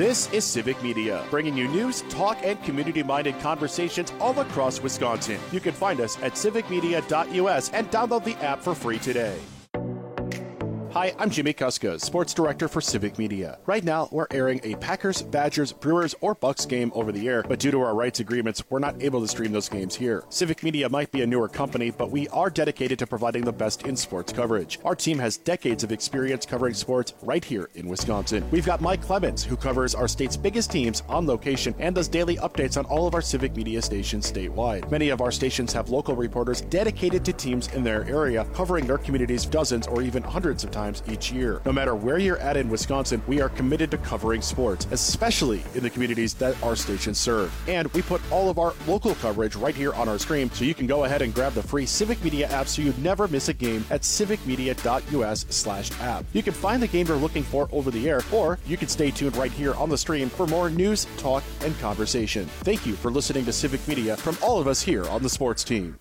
This is Civic Media, bringing you news, talk, and community-minded conversations all across Wisconsin. You can find us at civicmedia.us and download the app for free today. Hi, I'm Jimmy Kuska, Sports Director for Civic Media. Right now, we're airing a Packers, Badgers, Brewers, or Bucks game over the air, but due to our rights agreements, we're not able to stream those games here. Civic Media might be a newer company, but we are dedicated to providing the best in sports coverage. Our team has decades of experience covering sports right here in Wisconsin. We've got Mike Clemens, who covers our state's biggest teams on location and does daily updates on all of our Civic Media stations statewide. Many of our stations have local reporters dedicated to teams in their area, covering their communities dozens or even hundreds of times each year. No matter where you're at in Wisconsin, we are committed to covering sports, especially in the communities that our stations serve. And we put all of our local coverage right here on our stream, so you can go ahead and grab the free Civic Media app so you never miss a game at civicmedia.us/app. You can find the game you're looking for over the air, or you can stay tuned right here on the stream for more news, talk, and conversation. Thank you for listening to Civic Media from all of us here on the sports team.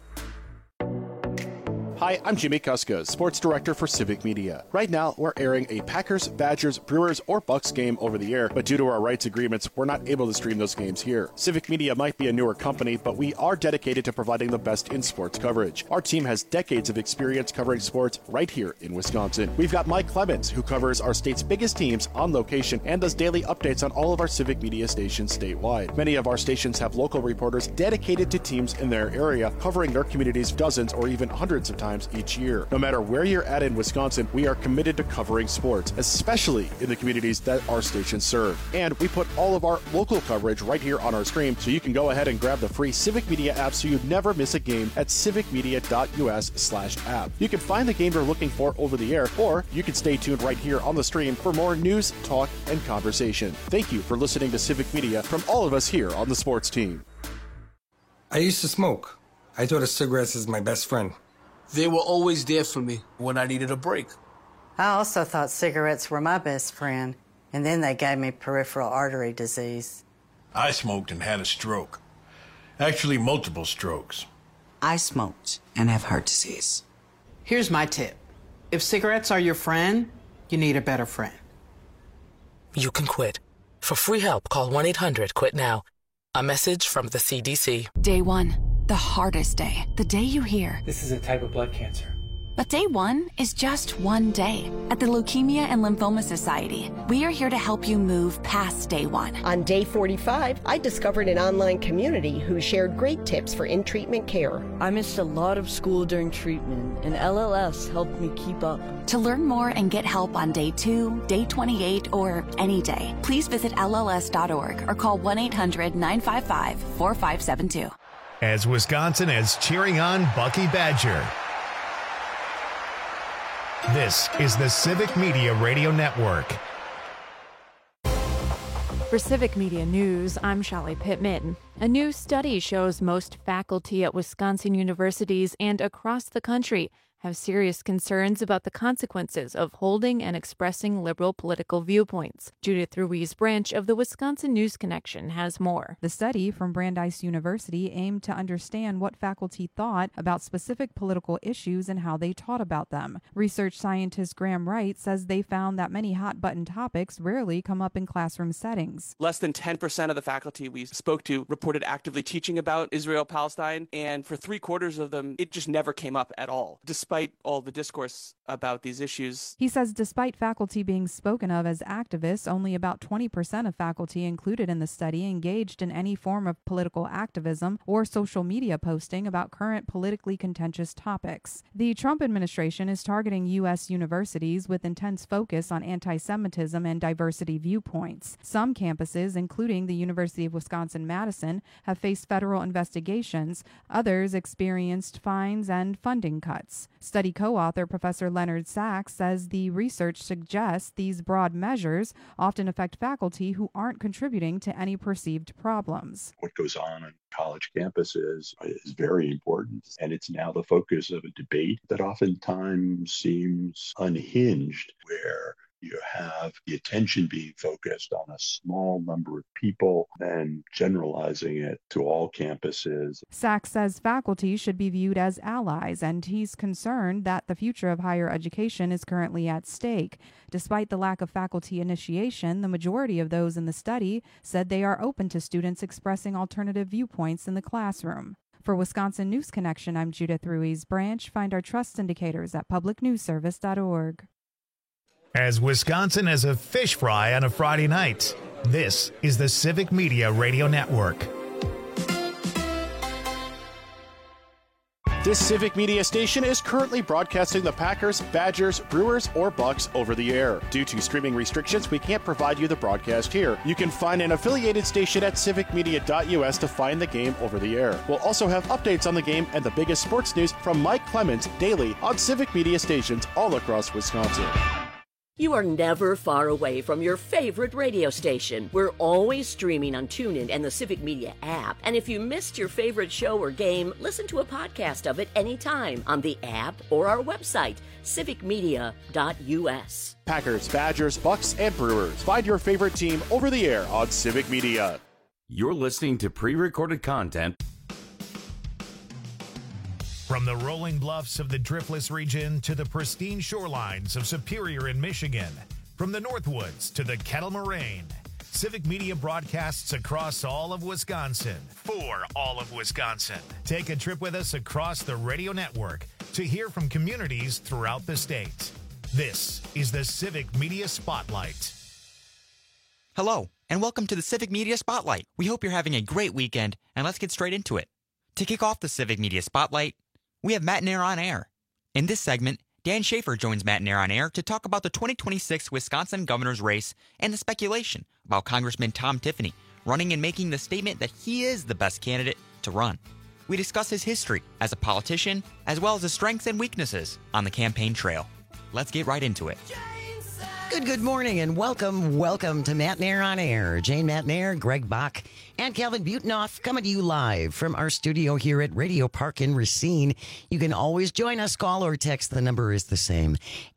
Hi, I'm Jimmy Kuska, Sports Director for Civic Media. Right now, we're airing a Packers, Badgers, Brewers, or Bucks game over the air, but due to our rights agreements, we're not able to stream those games here. Civic Media might be a newer company, but we are dedicated to providing the best in sports coverage. Our team has decades of experience covering sports right here in Wisconsin. We've got Mike Clemens, who covers our state's biggest teams on location and does daily updates on all of our Civic Media stations statewide. Many of our stations have local reporters dedicated to teams in their area, covering their communities dozens or even hundreds of times each year. No matter where you're at in Wisconsin, we are committed to covering sports, especially in the communities that our stations serve. And we put all of our local coverage right here on our stream, so you can go ahead and grab the free Civic Media app so you never miss a game at civicmedia.us/app. You can find the game you're looking for over the air, or you can stay tuned right here on the stream for more news, talk, and conversation. Thank you for listening to Civic Media from all of us here on the sports team. I used to smoke. I thought of cigarettes as my best friend. They were always there for me when I needed a break. I also thought cigarettes were my best friend, and then they gave me peripheral artery disease. I smoked and had a stroke. Actually, multiple strokes. I smoked and have heart disease. Here's my tip. If cigarettes are your friend, you need a better friend. You can quit. For free help, call 1-800-QUIT-NOW. A message from the CDC. Day one. The hardest day, the day you hear, this is a type of blood cancer. But day one is just one day. At the Leukemia and Lymphoma Society, we are here to help you move past day one. On day 45, I discovered an online community who shared great tips for in-treatment care. I missed a lot of school during treatment, and LLS helped me keep up. To learn more and get help on day 2, day 28, or any day, please visit LLS.org or call 1-800-955-4572. As Wisconsin is cheering on Bucky Badger. This is the Civic Media Radio Network. For Civic Media News, I'm Shelley Pittman. A new study shows most faculty at Wisconsin universities and across the country have serious concerns about the consequences of holding and expressing liberal political viewpoints. Judith Ruiz Branch of the Wisconsin News Connection has more. The study from Brandeis University aimed to understand what faculty thought about specific political issues and how they taught about them. Research scientist Graham Wright says they found that many hot-button topics rarely come up in classroom settings. Less than 10% of the faculty we spoke to reported actively teaching about Israel-Palestine, and for 3/4 of them, it just never came up at all, despite all the discourse about these issues. He says despite faculty being spoken of as activists, only about 20% of faculty included in the study engaged in any form of political activism or social media posting about current politically contentious topics. The Trump administration is targeting U.S. universities with intense focus on anti-Semitism and diversity viewpoints. Some campuses, including the University of Wisconsin-Madison, have faced federal investigations. Others experienced fines and funding cuts. Study co-author Professor Leonard Sachs says the research suggests these broad measures often affect faculty who aren't contributing to any perceived problems. What goes on college campuses is very important, and it's now the focus of a debate that oftentimes seems unhinged, where you have the attention being focused on a small number of people and generalizing it to all campuses. Sachs says faculty should be viewed as allies, and he's concerned that the future of higher education is currently at stake. Despite the lack of faculty initiation, the majority of those in the study said they are open to students expressing alternative viewpoints in the classroom. For Wisconsin News Connection, I'm Judith Ruiz-Branch. Find our trust indicators at publicnewsservice.org. As Wisconsin as a fish fry on a Friday night, this is the Civic Media Radio Network. This Civic Media station is currently broadcasting the Packers, Badgers, Brewers, or Bucks over the air. Due to streaming restrictions, we can't provide you the broadcast here. You can find an affiliated station at civicmedia.us to find the game over the air. We'll also have updates on the game and the biggest sports news from Mike Clemens daily on Civic Media stations all across Wisconsin. You are never far away from your favorite radio station. We're always streaming on TuneIn and the Civic Media app. And if you missed your favorite show or game, listen to a podcast of it anytime on the app or our website, civicmedia.us. Packers, Badgers, Bucks, and Brewers. Find your favorite team over the air on Civic Media. You're listening to pre-recorded content. From the rolling bluffs of the Driftless region to the pristine shorelines of Superior in Michigan, from the Northwoods to the Kettle Moraine, Civic Media broadcasts across all of Wisconsin for all of Wisconsin. Take a trip with us across the radio network to hear from communities throughout the state. This is the Civic Media Spotlight. Hello, and welcome to the Civic Media Spotlight. We hope you're having a great weekend, and let's get straight into it. To kick off the Civic Media Spotlight, we have Matt Nair on Air. In this segment, Dan Schaefer joins Matt Nair on Air to talk about the 2026 Wisconsin governor's race and the speculation about Congressman Tom Tiffany running and making the statement that he is the best candidate to run. We discuss his history as a politician, as well as his strengths and weaknesses on the campaign trail. Let's get right into it. Good morning and welcome to Matt Nair on Air. Jane Matt Nair, Greg Bach, and Calvin Butenoff coming to you live from our studio here at Radio Park in Racine. You can always join us, call or text. The number is the same,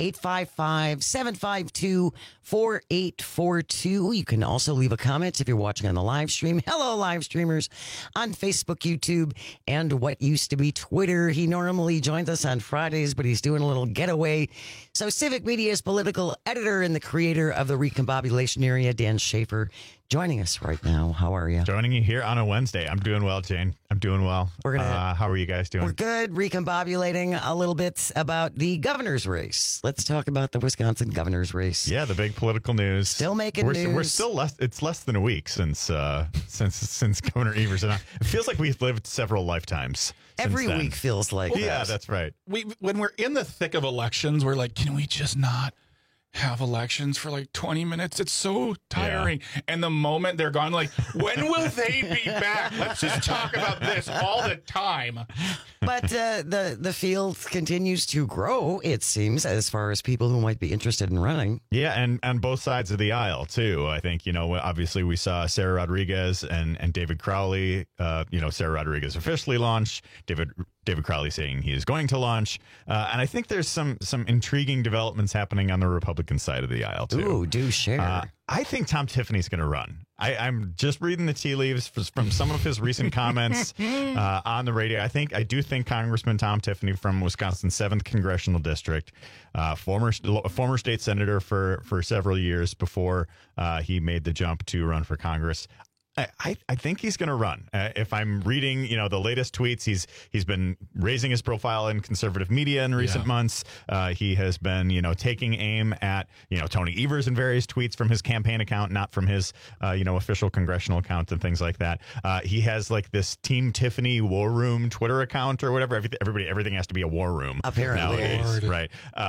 855-752-4842. You can also leave a comment if you're watching on the live stream. Hello, live streamers on Facebook, YouTube, and what used to be Twitter. He normally joins us on Fridays, but he's doing a little getaway. So Civic Media's political editor and the creator of the Recombobulation Area, Dan Schaefer, joining us right now. How are you? Joining you here on a Wednesday. I'm doing well, Jane. I'm doing well. How are you guys doing? We're good. Recombobulating a little bit about the governor's race. Let's talk about the Wisconsin governor's race. Yeah, the big political news. Still making news. We're still it's less than a week since Governor Evers and I. It feels like we've lived several lifetimes. Every week feels like that. That's right. When we're in the thick of elections, we're like, can we just not have elections for like 20 minutes? It's so tiring. Yeah. And the moment they're gone, like, when will they be back? Let's just talk about this all the time. But the field continues to grow, it seems, as far as people who might be interested in running. Yeah, and on both sides of the aisle, too. I think, obviously we saw Sarah Rodriguez and David Crowley. Sarah Rodriguez officially launched. David Crowley saying he is going to launch. And I think there's some intriguing developments happening on the Republican side of the aisle, too. Ooh, do share. I think Tom Tiffany's going to run. I'm just reading the tea leaves from some of his recent comments on the radio. I do think Congressman Tom Tiffany from Wisconsin's 7th Congressional District, former state senator for several years before he made the jump to run for Congress. I think he's going to run. If I'm reading, the latest tweets, he's been raising his profile in conservative media in recent months. He has been, taking aim at, Tony Evers in various tweets from his campaign account, not from his, official congressional account and things like that. He has like this Team Tiffany War Room Twitter account or whatever. Everything has to be a war room apparently nowadays, right?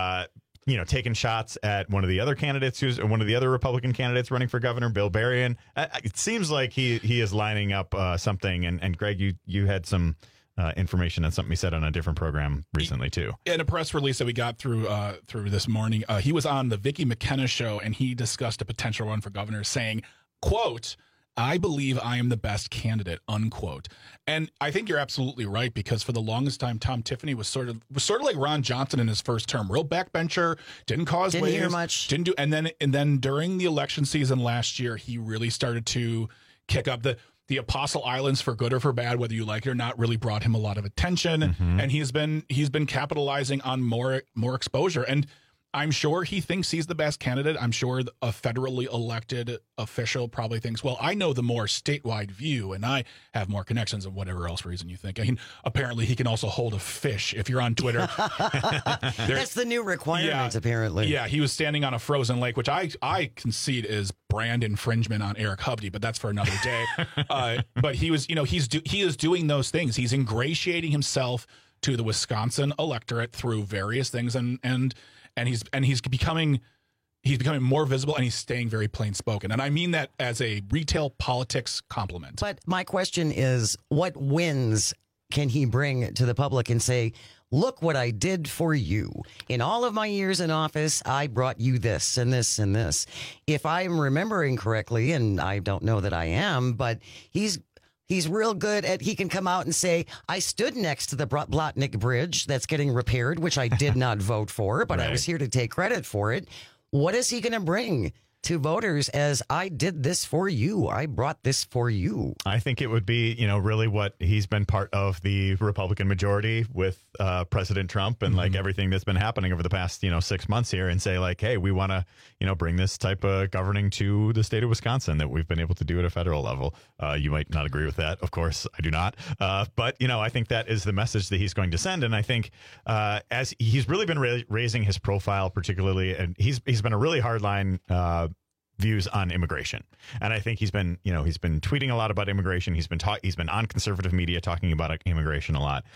Taking shots at one of the other Republican candidates running for governor, Bill Berrien. It seems like he is lining up something. And Greg, you had some information on something he said on a different program recently too. In a press release that we got through this morning, he was on the Vicki McKenna show and he discussed a potential run for governor, saying, quote, I believe I am the best candidate, unquote. And I think you're absolutely right, because for the longest time, Tom Tiffany was sort of like Ron Johnson in his first term, real backbencher, didn't cause Didn't waves, hear much. didn't do, and then during the election season last year, he really started to kick up the Apostle Islands, for good or for bad, whether you like it or not, really brought him a lot of attention, and he's been capitalizing on more exposure. And I'm sure he thinks he's the best candidate. I'm sure a federally elected official probably thinks, well, I know the more statewide view and I have more connections, and whatever else reason you think. I mean, apparently he can also hold a fish if you're on Twitter. That's the new requirement, apparently. Yeah, he was standing on a frozen lake, which I concede is brand infringement on Eric Hovde, but that's for another day. But he was, he is doing those things. He's ingratiating himself to the Wisconsin electorate through various things, and he's becoming more visible, and he's staying very plain spoken. And I mean that as a retail politics compliment. But my question is, what wins can he bring to the public and say, look what I did for you. In all of my years in office, I brought you this and this and this. If I'm remembering correctly, and I don't know that I am, but he's real good at, he can come out and say, I stood next to the Blotnick Bridge that's getting repaired, which I did not vote for, but I was here to take credit for it. What is he going to bring to voters as, I did this for you, I brought this for you? I think it would be, really what he's been part of the Republican majority with President Trump and like everything that's been happening over the past, 6 months here, and say like, hey, we want to, bring this type of governing to the state of Wisconsin that we've been able to do at a federal level. You might not agree with that. Of course, I do not. But, I think that is the message that he's going to send. And I think as he's really been raising his profile, particularly, and he's been a really hardline views on immigration. And I think he's been tweeting a lot about immigration. He's been on conservative media talking about immigration a lot.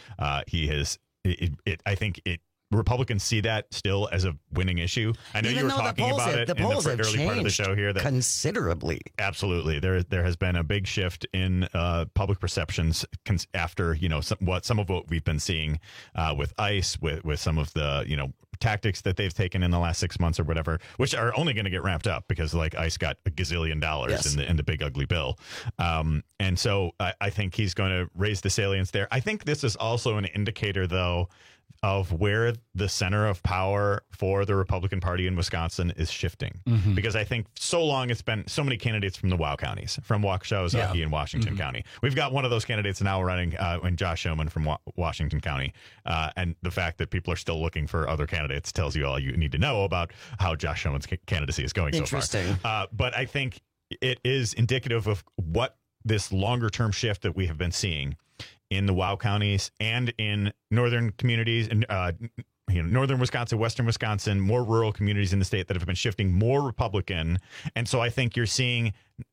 I think Republicans see that still as a winning issue. I know you were talking about it in the early part of the show here. That considerably. Absolutely. There has been a big shift in public perceptions after, some of what we've been seeing with ICE, with some of the, tactics that they've taken in the last 6 months or whatever, which are only going to get ramped up because like ICE got $1 gazillion in the big ugly bill. And so I think he's going to raise the salience there. I think this is also an indicator, though, of where the center of power for the Republican Party in Wisconsin is shifting. Because I think so long it's been so many candidates from the WOW counties, from Waukesha, Ozaukee, and Washington County. We've got one of those candidates now running, and Josh Schoeman from Washington County. And the fact that people are still looking for other candidates tells you all you need to know about how Josh Schoeman's candidacy is going so far. Interesting. But I think it is indicative of what this longer term shift that we have been seeing in the WOW counties and in northern communities and northern Wisconsin, western Wisconsin, more rural communities in the state that have been shifting more Republican. And so I think you're seeing,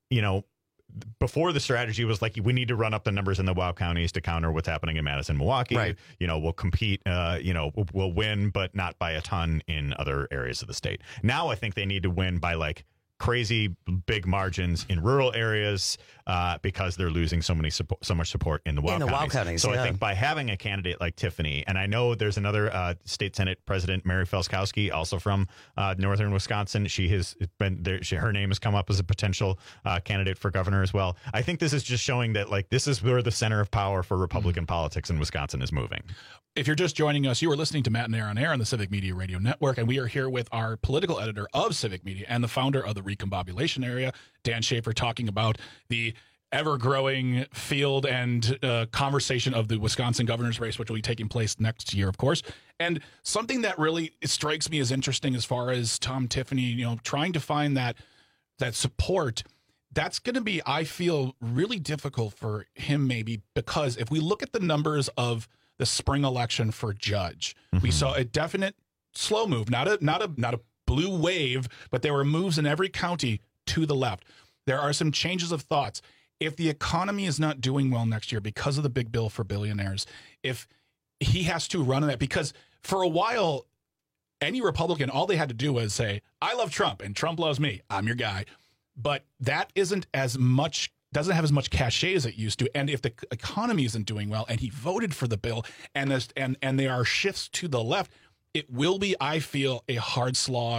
before the strategy was like, we need to run up the numbers in the WOW counties to counter what's happening in Madison, Milwaukee. Right. We'll compete, we'll win, but not by a ton in other areas of the state. Now I think they need to win by like crazy big margins in rural areas because they're losing so much support in the WOW counties. So I think by having a candidate like Tiffany, and I know there's another state Senate President, Mary Felskowski, also from northern Wisconsin. She has been there. Her name has come up as a potential candidate for governor as well. I think this is just showing that like this is where the center of power for Republican politics in Wisconsin is moving. If you're just joining us, you are listening to Matt and Aaron on Air on the Civic Media Radio Network, and we are here with our political editor of Civic Media and the founder of the Recombobulation Area, Dan Schaefer, talking about the ever-growing field and conversation of the Wisconsin governor's race, which will be taking place next year, of course. And something that really strikes me as interesting as far as Tom Tiffany, trying to find that support, that's going to be, I feel, really difficult for him maybe, because if we look at the numbers of the spring election for judge, we saw a definite slow move, not a blue wave, but there were moves in every county to the left. There are some changes of thoughts. If the economy is not doing well next year because of the big bill for billionaires, if he has to run on that, because for a while, any Republican, all they had to do was say, I love Trump and Trump loves me. I'm your guy. But that doesn't have as much cachet as it used to. And if the economy isn't doing well and he voted for the bill and there are shifts to the left, it will be, I feel, a hard slog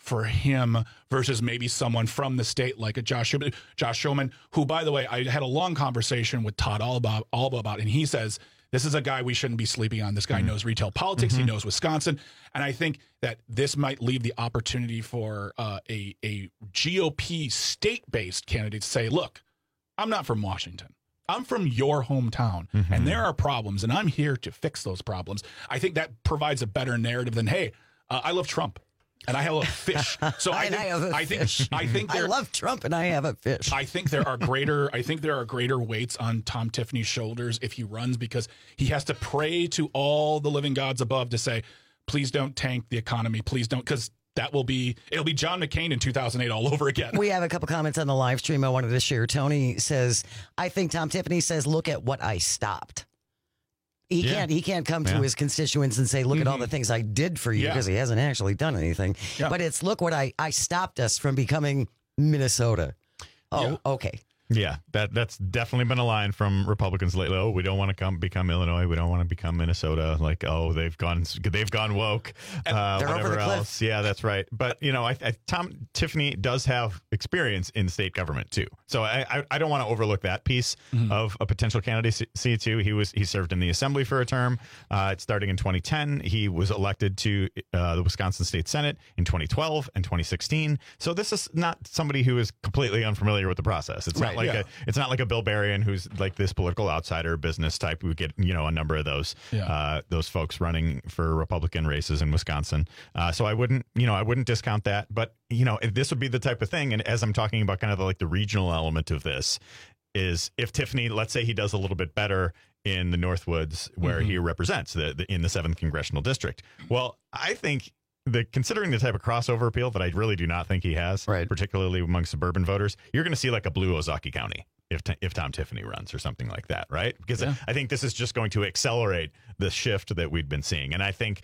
for him versus maybe someone from the state like a Josh Schoeman, who, by the way, I had a long conversation with Todd Alba about, and he says, this is a guy we shouldn't be sleeping on. This guy knows retail politics. He knows Wisconsin. And I think that this might leave the opportunity for a GOP state-based candidate to say, look, I'm not from Washington. I'm from your hometown, and there are problems, and I'm here to fix those problems. I think that provides a better narrative than, hey, I love Trump. And I have a fish. So I think I love Trump and I have a fish. I think there are greater weights on Tom Tiffany's shoulders if he runs, because he has to pray to all the living gods above to say, please don't tank the economy. Please don't, because it'll be John McCain in 2008 all over again. We have a couple comments on the live stream I wanted to share. Tony says, I think Tom Tiffany says, look at what I stopped. He can't come to his constituents and say, look at all the things I did for you, because he hasn't actually done anything. Yeah. But it's, look what I stopped us from becoming Minnesota. Oh, okay. Yeah, that's definitely been a line from Republicans lately. Oh, we don't want to become Illinois. We don't want to become Minnesota. Like, oh, they've gone woke. Whatever else. Yeah, that's right. But Tom Tiffany does have experience in state government too. So I don't want to overlook that piece of a potential candidacy too. He served in the assembly for a term. Starting in 2010, he was elected to the Wisconsin State Senate in 2012 and 2016. So this is not somebody who is completely unfamiliar with the process. It's not it's not like a Bill Berrien who's like this political outsider business type. We get a number of those folks running for Republican races in Wisconsin. So I wouldn't discount that. But this would be the type of thing. And as I'm talking about kind of the regional element of this, is if Tiffany, let's say he does a little bit better in the Northwoods where he represents in the 7th congressional district. Well, I think, considering the type of crossover appeal that I really do not think he has, particularly among suburban voters, you're going to see like a blue Ozaukee County if Tom Tiffany runs or something like that, right? Because I think this is just going to accelerate the shift that we'd been seeing. And I think,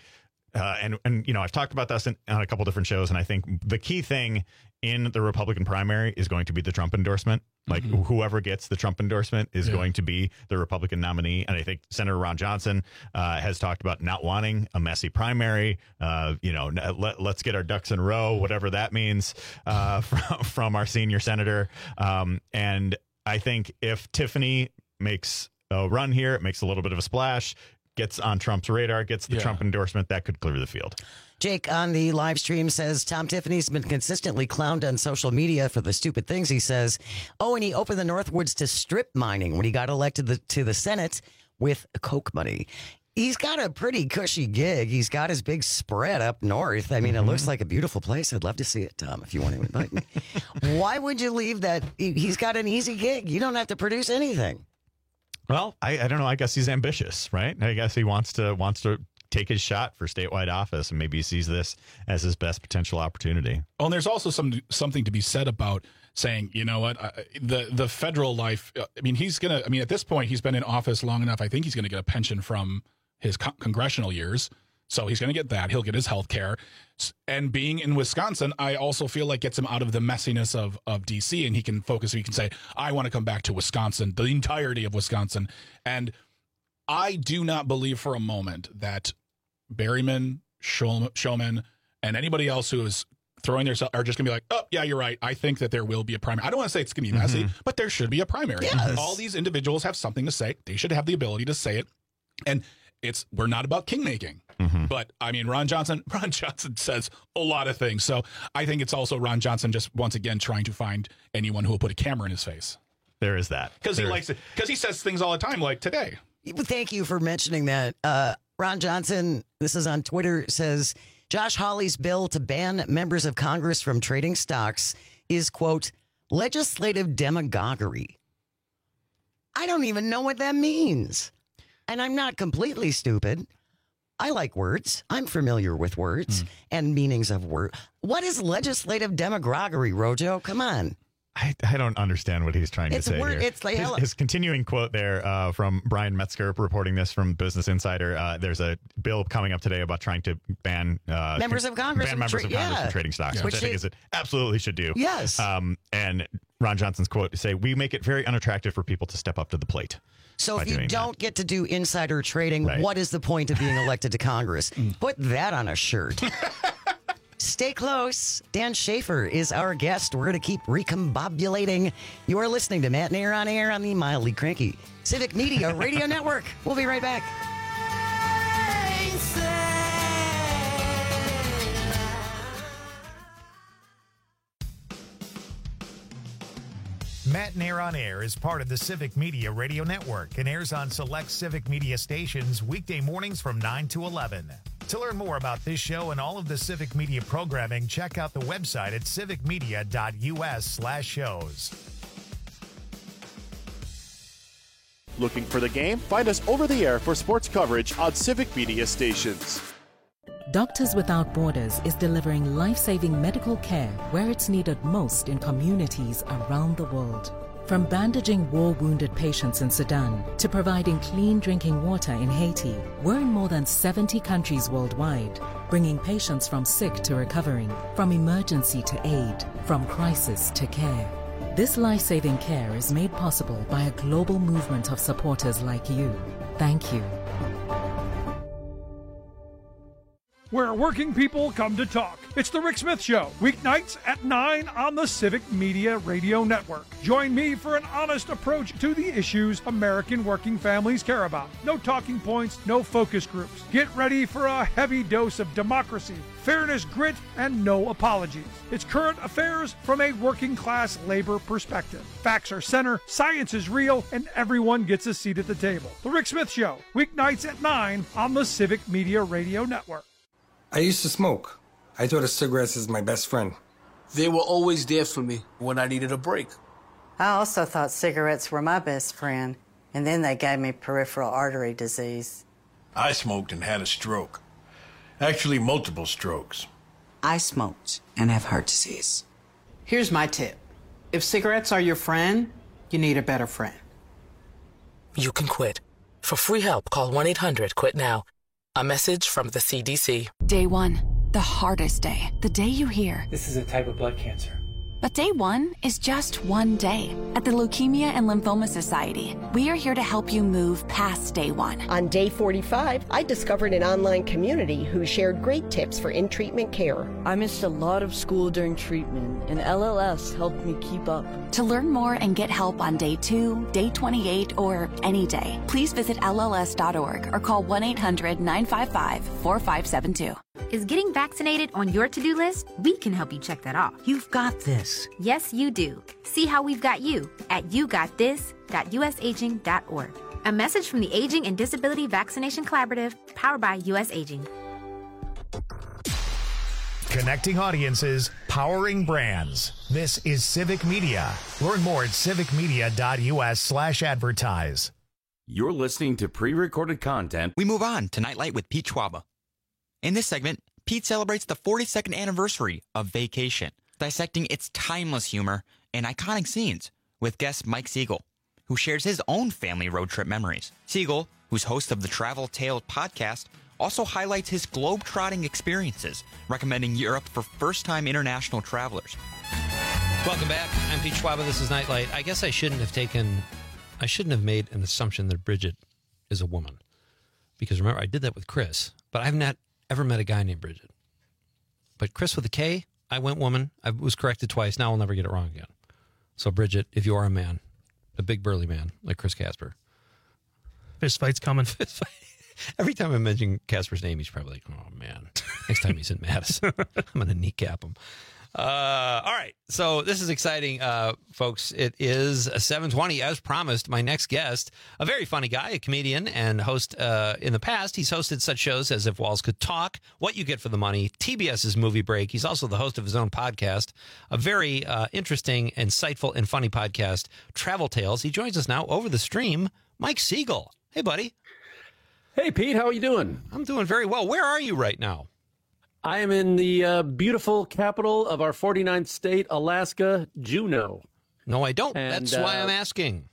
I've talked about this on a couple different shows, and I think the key thing in the Republican primary is going to be the Trump endorsement. Like whoever gets the Trump endorsement is going to be the Republican nominee. And I think Senator Ron Johnson has talked about not wanting a messy primary. Let's get our ducks in a row, whatever that means, from our senior senator. And I think if Tiffany makes a run here, it makes a little bit of a splash, gets on Trump's radar, gets the Trump endorsement, that could clear the field. Jake on the live stream says Tom Tiffany's been consistently clowned on social media for the stupid things he says. Oh, and he opened the Northwoods to strip mining when he got elected to the Senate with Coke money. He's got a pretty cushy gig. He's got his big spread up north. I mean, it looks like a beautiful place. I'd love to see it, Tom, if you want to invite me. Why would you leave that? He's got an easy gig. You don't have to produce anything. Well, I don't know. I guess he's ambitious, right? I guess he wants to take his shot for statewide office, and maybe he sees this as his best potential opportunity. Oh, and there's also something to be said about saying, you know what, the federal life. I mean, at this point, he's been in office long enough. I think he's going to get a pension from his congressional years. So he's going to get that. He'll get his health care. And being in Wisconsin, I also feel like gets him out of the messiness of D.C. and he can focus. He can say, I want to come back to Wisconsin, the entirety of Wisconsin. And I do not believe for a moment that Berryman, Schoeman, and anybody else who is throwing themselves are just going to be like, oh, yeah, you're right. I think that there will be a primary. I don't want to say it's going to be messy, but there should be a primary. Yes. All these individuals have something to say. They should have the ability to say it. And we're not about king-making. But, I mean, Ron Johnson says a lot of things. So I think it's also Ron Johnson just, once again, trying to find anyone who will put a camera in his face. There is that. Because he likes it. Because he says things all the time, like today. Thank you for mentioning that. Ron Johnson, this is on Twitter, says, Josh Hawley's bill to ban members of Congress from trading stocks is, quote, legislative demagoguery. I don't even know what that means. And I'm not completely stupid. I like words. I'm familiar with words and meanings of words. What is legislative demagoguery, Rojo? Come on. I don't understand what he's trying to say here. It's like his continuing quote there from Brian Metzger reporting this from Business Insider. There's a bill coming up today about trying to ban members of Congress from trading stocks, which I think it absolutely should do. Yes. And Ron Johnson's quote say, we make it very unattractive for people to step up to the plate. So if you don't get to do insider trading, what is the point of being elected to Congress? Put that on a shirt. Stay close. Dan Schaefer is our guest. We're going to keep recombobulating. You are listening to Matt and Air on the mildly cranky Civic Media Radio Network. We'll be right back. Matt and Air on Air is part of the Civic Media Radio Network and airs on select Civic Media stations weekday mornings from 9 to 11. To learn more about this show and all of the Civic Media programming, check out the website at civicmedia.us/shows. Looking for the game? Find us over the air for sports coverage on Civic Media stations. Doctors Without Borders is delivering life-saving medical care where it's needed most in communities around the world. From bandaging war-wounded patients in Sudan to providing clean drinking water in Haiti, we're in more than 70 countries worldwide, bringing patients from sick to recovering, from emergency to aid, from crisis to care. This life-saving care is made possible by a global movement of supporters like you. Thank you. Where working people come to talk. It's The Rick Smith Show, weeknights at 9 on the Civic Media Radio Network. Join me for an honest approach to the issues American working families care about. No talking points, no focus groups. Get ready for a heavy dose of democracy, fairness, grit, and no apologies. It's current affairs from a working class labor perspective. Facts are center, science is real, and everyone gets a seat at the table. The Rick Smith Show, weeknights at 9 on the Civic Media Radio Network. I used to smoke. I thought of cigarettes as my best friend. They were always there for me when I needed a break. I also thought cigarettes were my best friend, and then they gave me peripheral artery disease. I smoked and had a stroke. Actually, multiple strokes. I smoked and have heart disease. Here's my tip. If cigarettes are your friend, you need a better friend. You can quit. For free help, call 1-800-QUIT-NOW. A message from the CDC. Day one, the hardest day. The day you hear, this is a type of blood cancer. But day one is just one day. At the Leukemia and Lymphoma Society, we are here to help you move past day one. On day 45, I discovered an online community who shared great tips for in-treatment care. I missed a lot of school during treatment, and LLS helped me keep up. To learn more and get help on day 2, day 28, or any day, please visit LLS.org or call 1-800-955-4572. Is getting vaccinated on your to-do list? We can help you check that off. You've got this. Yes, you do. See how we've got you at yougotthis.usaging.org. A message from the Aging and Disability Vaccination Collaborative, powered by U.S. Aging. Connecting audiences, powering brands. This is Civic Media. Learn more at civicmedia.us/advertise. You're listening to pre-recorded content. We move on to Nightlight with Pete Schwaba. In this segment, Pete celebrates the 42nd anniversary of Vacation, dissecting its timeless humor and iconic scenes with guest Mike Siegel, who shares his own family road trip memories. Siegel, who's host of the Travel Tales podcast, also highlights his globe-trotting experiences, recommending Europe for first-time international travelers. Welcome back. I'm Pete Schwaba. This is Nightlight. I guess I shouldn't have made an assumption that Bridget is a woman. Because remember, I did that with Chris, but I've not ever met a guy named Bridget. But Chris with a K, I went woman. I was corrected twice. Now I'll never get it wrong again. So Bridget, if you are a man, a big burly man like Chris Casper. Fist fight's coming. Every time I mention Casper's name, he's probably like, oh man, next time he's in Madison, I'm going to kneecap him. All right. So this is exciting, folks. It is 7:20. As promised, my next guest, a very funny guy, a comedian and host. In the past, he's hosted such shows as If Walls Could Talk, What You Get for the Money, TBS's Movie Break. He's also the host of his own podcast, a very interesting, insightful, and funny podcast, Travel Tales. He joins us now over the stream, Mike Siegel. Hey, buddy. Hey, Pete. How are you doing? I'm doing very well. Where are you right now? I am in the beautiful capital of our 49th state, Alaska, Juneau. No, I don't. And, that's why I'm asking.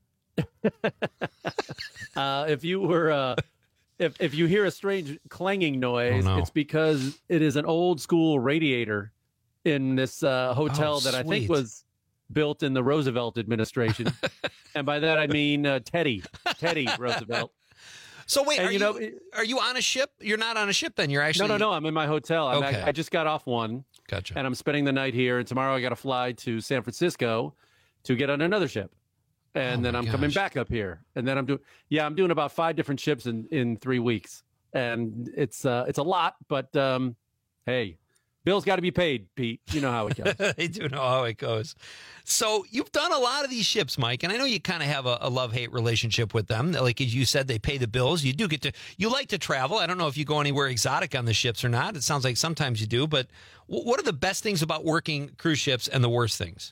If you were, if you hear a strange clanging noise, it's because it is an old school radiator in this hotel that I think was built in the Roosevelt administration. And by that, I mean Teddy Roosevelt. So wait, are you on a ship? You're not on a ship then. You're actually No. I'm in my hotel. Okay. I just got off one. Gotcha. And I'm spending the night here. And tomorrow I got to fly to San Francisco to get on another ship. And then I'm coming back up here. And then I'm doing about 5 different ships in 3 weeks. And it's a lot, but hey, bills got to be paid, Pete. You know how it goes. They do know how it goes. So you've done a lot of these ships, Mike, and I know you kind of have a love-hate relationship with them. Like as you said, they pay the bills. You like to travel. I don't know if you go anywhere exotic on the ships or not. It sounds like sometimes you do, but what are the best things about working cruise ships and the worst things?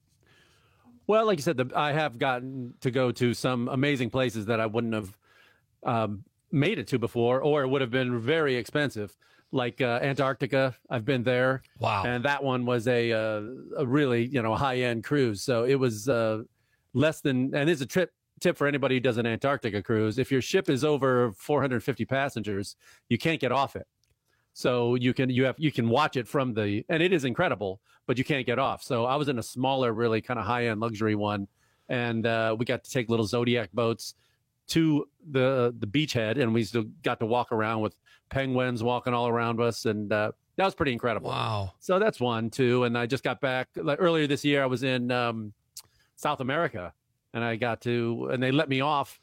Well, like you said, I have gotten to go to some amazing places that I wouldn't have made it to before, or it would have been very expensive. Like Antarctica, I've been there. Wow. And that one was a really, high-end cruise. So it was less than, and it's a tip for anybody who does an Antarctica cruise. If your ship is over 450 passengers, you can't get off it. So you can watch it from and it is incredible, but you can't get off. So I was in a smaller, really kind of high-end luxury one. And we got to take little Zodiac boats to the beachhead, and we still got to walk around with penguins walking all around us, and that was pretty incredible. Wow. So that's one, too. And I just got back earlier this year. I was in South America, and and they let me off.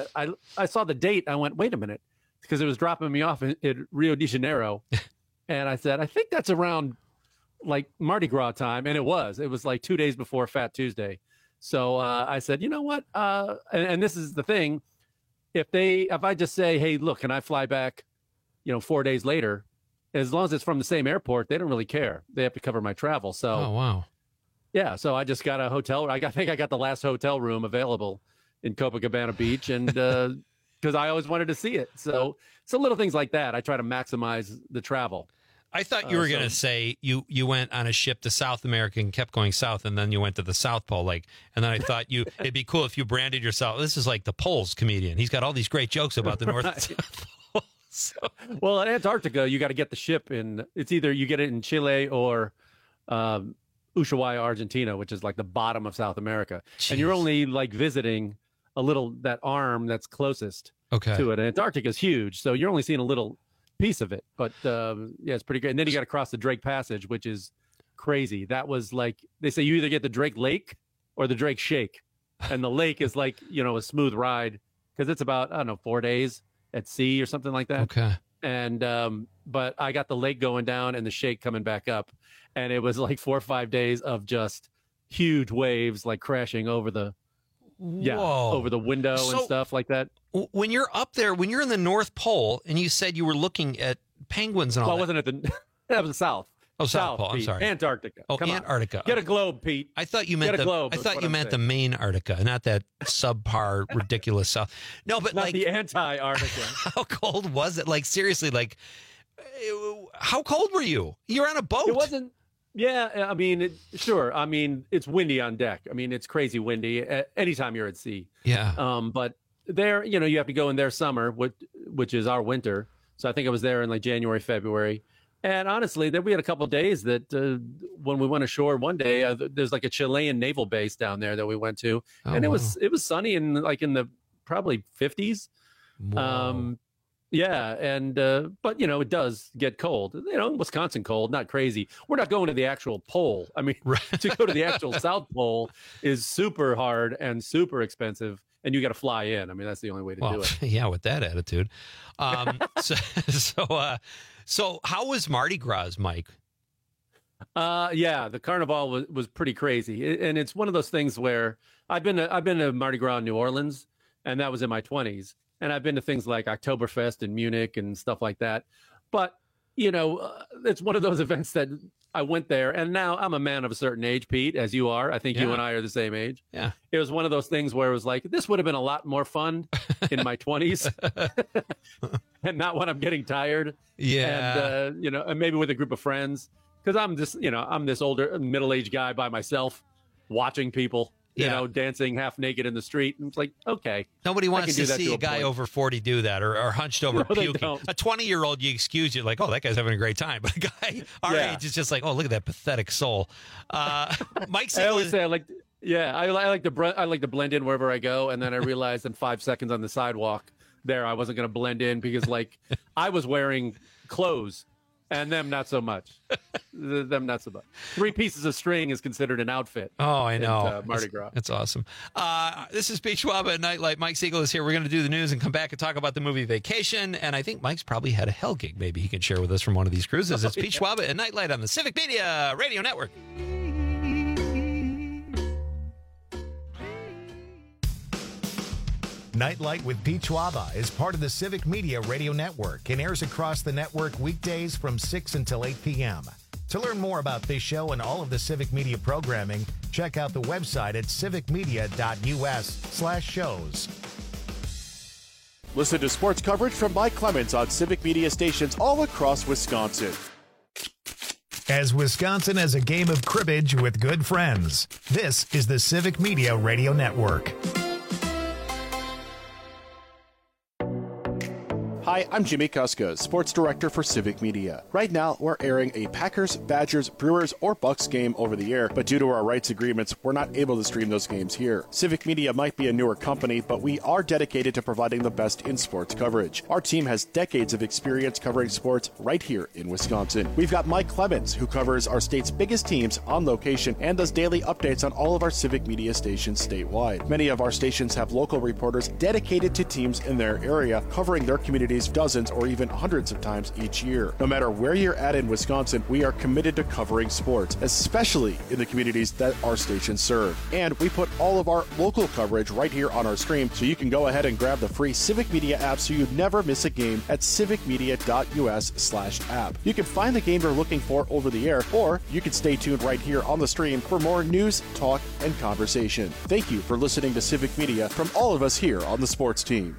I saw the date. I went, wait a minute, because it was dropping me off in Rio de Janeiro. And I said, I think that's around like Mardi Gras time. And it was like 2 days before Fat Tuesday. So I said, you know what? And this is the thing. If I just say, hey, look, can I fly back, 4 days later, as long as it's from the same airport, they don't really care. They have to cover my travel. So, oh, wow. Yeah. So I just got a hotel. I think I got the last hotel room available in Copacabana Beach. And because I always wanted to see it. So little things like that. I try to maximize the travel. I thought you were going to say you went on a ship to South America and kept going south, and then you went to the South Pole. And then I thought it'd be cool if you branded yourself. This is like the Poles comedian. He's got all these great jokes about the North and South Pole. So. Well, in Antarctica, you got to get the ship in. It's either you get it in Chile or Ushuaia, Argentina, which is like the bottom of South America. Jeez. And you're only visiting that arm that's closest to it. And Antarctica is huge, so you're only seeing a little piece of it, but it's pretty great. And then you got to cross the Drake Passage, which is crazy. That was they say you either get the Drake Lake or the Drake Shake, and the lake is a smooth ride because it's about 4 days at sea or something like that. Okay. And but I got the lake going down and the Shake coming back up, and it was 4 or 5 days of just huge waves crashing over the over the window and stuff like that. When you're up there, when you're in the North Pole, and you said you were looking at penguins and all that. Well, wasn't it that was the South. Oh, South Pole. Pete. I'm sorry. Antarctica. Oh, Come Antarctica. On. Get a globe, Pete. I thought you meant the main Arctica, not that subpar, ridiculous South. No, but not the anti-Arctica. How cold was it? Seriously, how cold were you? You're on a boat. It wasn't. Yeah, I mean, sure. I mean, it's windy on deck. I mean, it's crazy windy anytime you're at sea. Yeah. But there, you have to go in their summer, which is our winter. So I think I was there in January, February. And honestly, then we had a couple of days that when we went ashore one day, there's a Chilean naval base down there that we went to. And it was sunny and in the probably 50s. Wow. Yeah, and but it does get cold. Wisconsin cold, not crazy. We're not going to the actual pole. I mean, to go to the actual South Pole is super hard and super expensive, and you got to fly in. I mean, that's the only way to do it. Yeah, with that attitude. So how was Mardi Gras, Mike? Yeah, the carnival was pretty crazy, and it's one of those things where I've been to Mardi Gras in New Orleans, and that was in my 20s. And I've been to things like Oktoberfest in Munich and stuff like that. But, it's one of those events that I went there. And now I'm a man of a certain age, Pete, as you are. I think you and I are the same age. Yeah. It was one of those things where it was this would have been a lot more fun in my 20s and not when I'm getting tired. Yeah. And, and maybe with a group of friends. Because I'm just, I'm this older middle-aged guy by myself watching people. Dancing half naked in the street. And it's okay. Nobody wants to see a guy over 40 do that or hunched over puking. A 20-year-old, you excuse you oh, that guy's having a great time. But a guy our age is just oh, look at that pathetic soul. Mike Siegel. I always say I like to blend in wherever I go. And then I realize in 5 seconds on the sidewalk, there. I wasn't going to blend in because, like, I was wearing clothes, and them not so much. Them not so much. 3 pieces of string is considered an outfit. Oh, I know. Mardi Gras. That's awesome. This is Pete Schwab at Nightlight. Mike Siegel is here. We're going to do the news and come back and talk about the movie Vacation. And I think Mike's probably had a hell gig. Maybe he can share with us from one of these cruises. It's Pete Schwab at Nightlight on the Civic Media Radio Network. Nightlight with Pete Schwaba is part of the Civic Media Radio Network and airs across the network weekdays from 6 until 8 p.m. To learn more about this show and all of the Civic Media programming, check out the website at civicmedia.us/shows. Listen to sports coverage from Mike Clemens on Civic Media stations all across Wisconsin. As Wisconsin has a game of cribbage with good friends, this is the Civic Media Radio Network. Hi, I'm Jimmy Kuska, Sports Director for Civic Media. Right now, we're airing a Packers, Badgers, Brewers, or Bucks game over the air, but due to our rights agreements, we're not able to stream those games here. Civic Media might be a newer company, but we are dedicated to providing the best in sports coverage. Our team has decades of experience covering sports right here in Wisconsin. We've got Mike Clemens, who covers our state's biggest teams on location and does daily updates on all of our Civic Media stations statewide. Many of our stations have local reporters dedicated to teams in their area, covering their communities dozens or even hundreds of times each year. No matter where you're at in Wisconsin, we are committed to covering sports, especially in the communities that our stations serve. And we put all of our local coverage right here on our stream, so you can go ahead and grab the free Civic Media app so you never miss a game at civicmedia.us/app. You can find the game you're looking for over the air, or you can stay tuned right here on the stream for more news, talk, and conversation. Thank you for listening to Civic Media from all of us here on the sports team.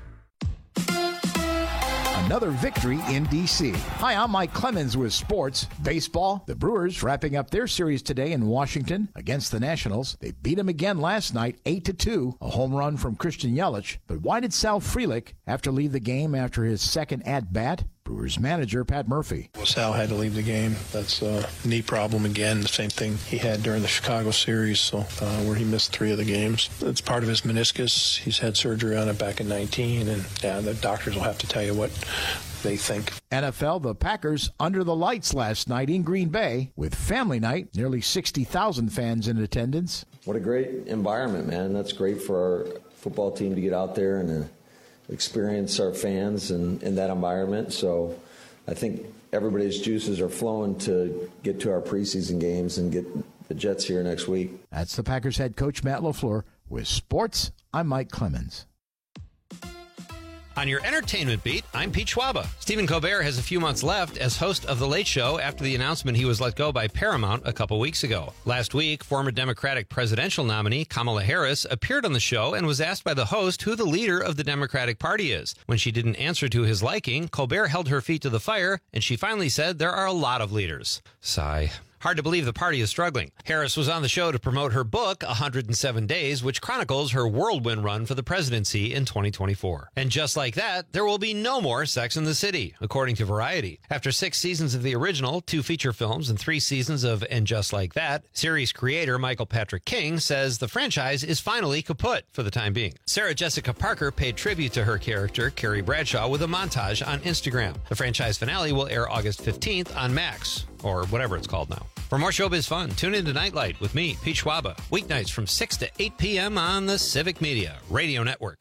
Another victory in D.C. Hi, I'm Mike Clemens with sports. Baseball, the Brewers wrapping up their series today in Washington against the Nationals. They beat them again last night, 8-2, a home run from Christian Yelich. But why did Sal Frelick have to leave the game after his second at-bat? Brewers manager Pat Murphy. Well, Sal had to leave the game. That's a knee problem again, the same thing he had during the Chicago series, so where he missed 3 of the games. It's part of his meniscus. He's had surgery on it back in 19, and the doctors will have to tell you what they think. NFL, the Packers under the lights last night in Green Bay with family night, nearly 60,000 fans in attendance. What a great environment, man. That's great for our football team to get out there and experience our fans in that environment. So I think everybody's juices are flowing to get to our preseason games and get the Jets here next week. That's the Packers head coach Matt LaFleur. With sports, I'm Mike Clemens. On your entertainment beat, I'm Pete Schwaba. Stephen Colbert has a few months left as host of The Late Show after the announcement he was let go by Paramount a couple weeks ago. Last week, former Democratic presidential nominee Kamala Harris appeared on the show and was asked by the host who the leader of the Democratic Party is. When she didn't answer to his liking, Colbert held her feet to the fire, and she finally said there are a lot of leaders. Sigh. Hard to believe the party is struggling. Harris was on the show to promote her book, 107 Days, which chronicles her whirlwind run for the presidency in 2024. And just like that, there will be no more Sex and the City, according to Variety. After 6 seasons of the original, 2 feature films, and 3 seasons of And Just Like That, series creator Michael Patrick King says the franchise is finally kaput for the time being. Sarah Jessica Parker paid tribute to her character, Carrie Bradshaw, with a montage on Instagram. The franchise finale will air August 15th on Max, or whatever it's called now. For more showbiz fun, tune in to Nightlight with me, Pete Schwaba, weeknights from 6 to 8 p.m. on the Civic Media Radio Network.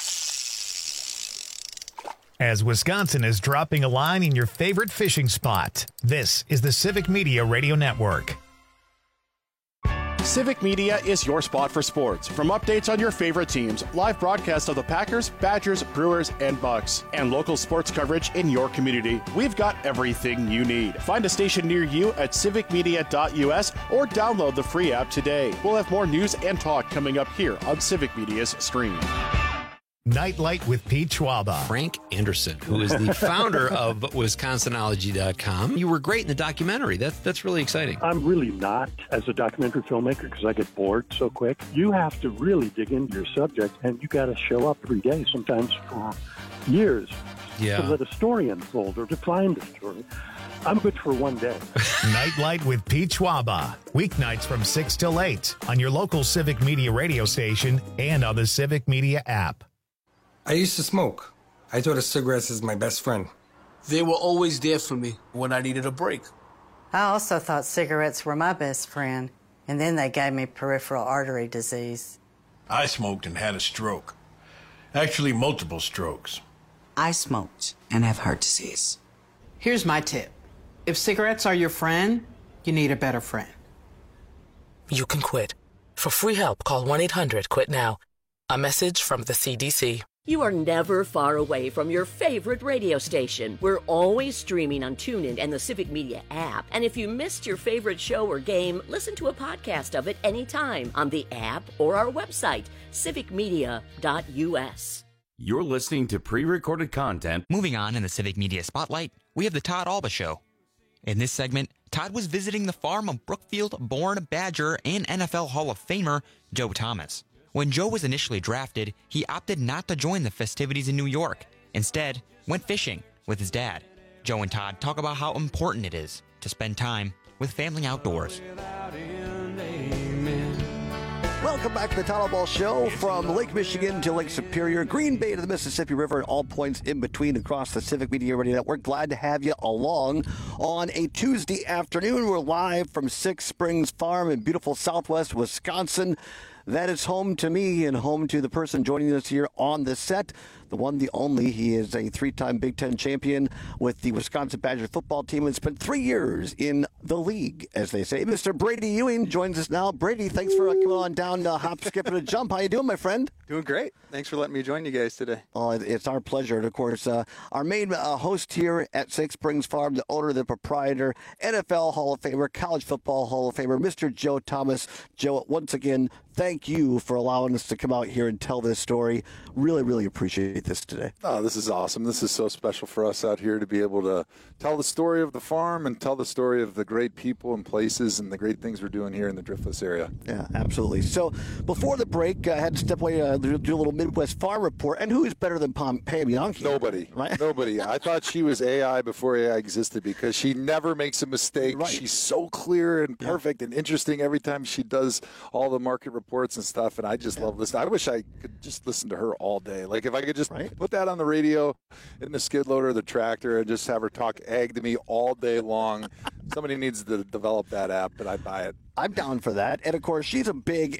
As Wisconsin is dropping a line in your favorite fishing spot, this is the Civic Media Radio Network. Civic Media is your spot for sports. From updates on your favorite teams, live broadcasts of the Packers, Badgers, Brewers, and Bucks, and local sports coverage in your community, we've got everything you need. Find a station near you at civicmedia.us or download the free app today. We'll have more news and talk coming up here on Civic Media's stream. Nightlight with Pete Schwaba. Frank Anderson, who is the founder of Wisconsinology.com. You were great in the documentary. That's really exciting. I'm really not as a documentary filmmaker because I get bored so quick. You have to really dig into your subject, and you got to show up every day, sometimes for years, to let a story unfold or to find a story. I'm good for one day. Nightlight with Pete Schwaba. Weeknights from 6 till 8 on your local Civic Media radio station and on the Civic Media app. I used to smoke. I thought of cigarettes as my best friend. They were always there for me when I needed a break. I also thought cigarettes were my best friend, and then they gave me peripheral artery disease. I smoked and had a stroke. Actually, multiple strokes. I smoked and have heart disease. Here's my tip. If cigarettes are your friend, you need a better friend. You can quit. For free help, call 1-800-QUIT-NOW. A message from the CDC. You are never far away from your favorite radio station. We're always streaming on TuneIn and the Civic Media app. And if you missed your favorite show or game, listen to a podcast of it anytime on the app or our website, civicmedia.us. You're listening to pre-recorded content. Moving on in the Civic Media Spotlight, we have the Todd Alba Show. In this segment, Todd was visiting the farm of Brookfield-born Badger and NFL Hall of Famer Joe Thomas. When Joe was initially drafted, he opted not to join the festivities in New York. Instead, went fishing with his dad. Joe and Todd talk about how important it is to spend time with family outdoors. Welcome back to the Todd Alba Show. From Lake Michigan to Lake Superior, Green Bay to the Mississippi River, and all points in between across the Civic Media Radio Network. Glad to have you along on a Tuesday afternoon. We're live from Six Springs Farm in beautiful Southwest Wisconsin. That is home to me and home to the person joining us here on the set, the one, the only. He is a three-time Big Ten champion with the Wisconsin Badger football team and spent 3 years in the league, as they say. Mr. Brady Ewing joins us now. Brady, thanks for coming on down to Hop, Skip, and a Jump. How you doing, my friend? Doing great. Thanks for letting me join you guys today. Oh, it's our pleasure. And, of course, our main host here at Six Springs Farm, the owner, the proprietor, NFL Hall of Famer, College Football Hall of Famer, Mr. Joe Thomas. Joe, once again, thank you for allowing us to come out here and tell this story. Really, really appreciate this today. Oh, this is awesome. This is so special for us out here to be able to tell the story of the farm and tell the story of the great people and places and the great things we're doing here in the Driftless area. Yeah, absolutely. So before the break, I had to step away to do a little Midwest Farm Report. And who is better than Pam Bianchi? Nobody. Right? Nobody. I thought she was AI before AI existed because she never makes a mistake. Right. She's so clear and perfect and interesting every time she does all the market reports and stuff. And I just love listening. I wish I could just listen to her all day. Like if I could just put that on the radio in the skid loader or the tractor and just have her talk ag to me all day long. Somebody needs to develop that app, but I buy it. I'm down for that. And, of course, she's a big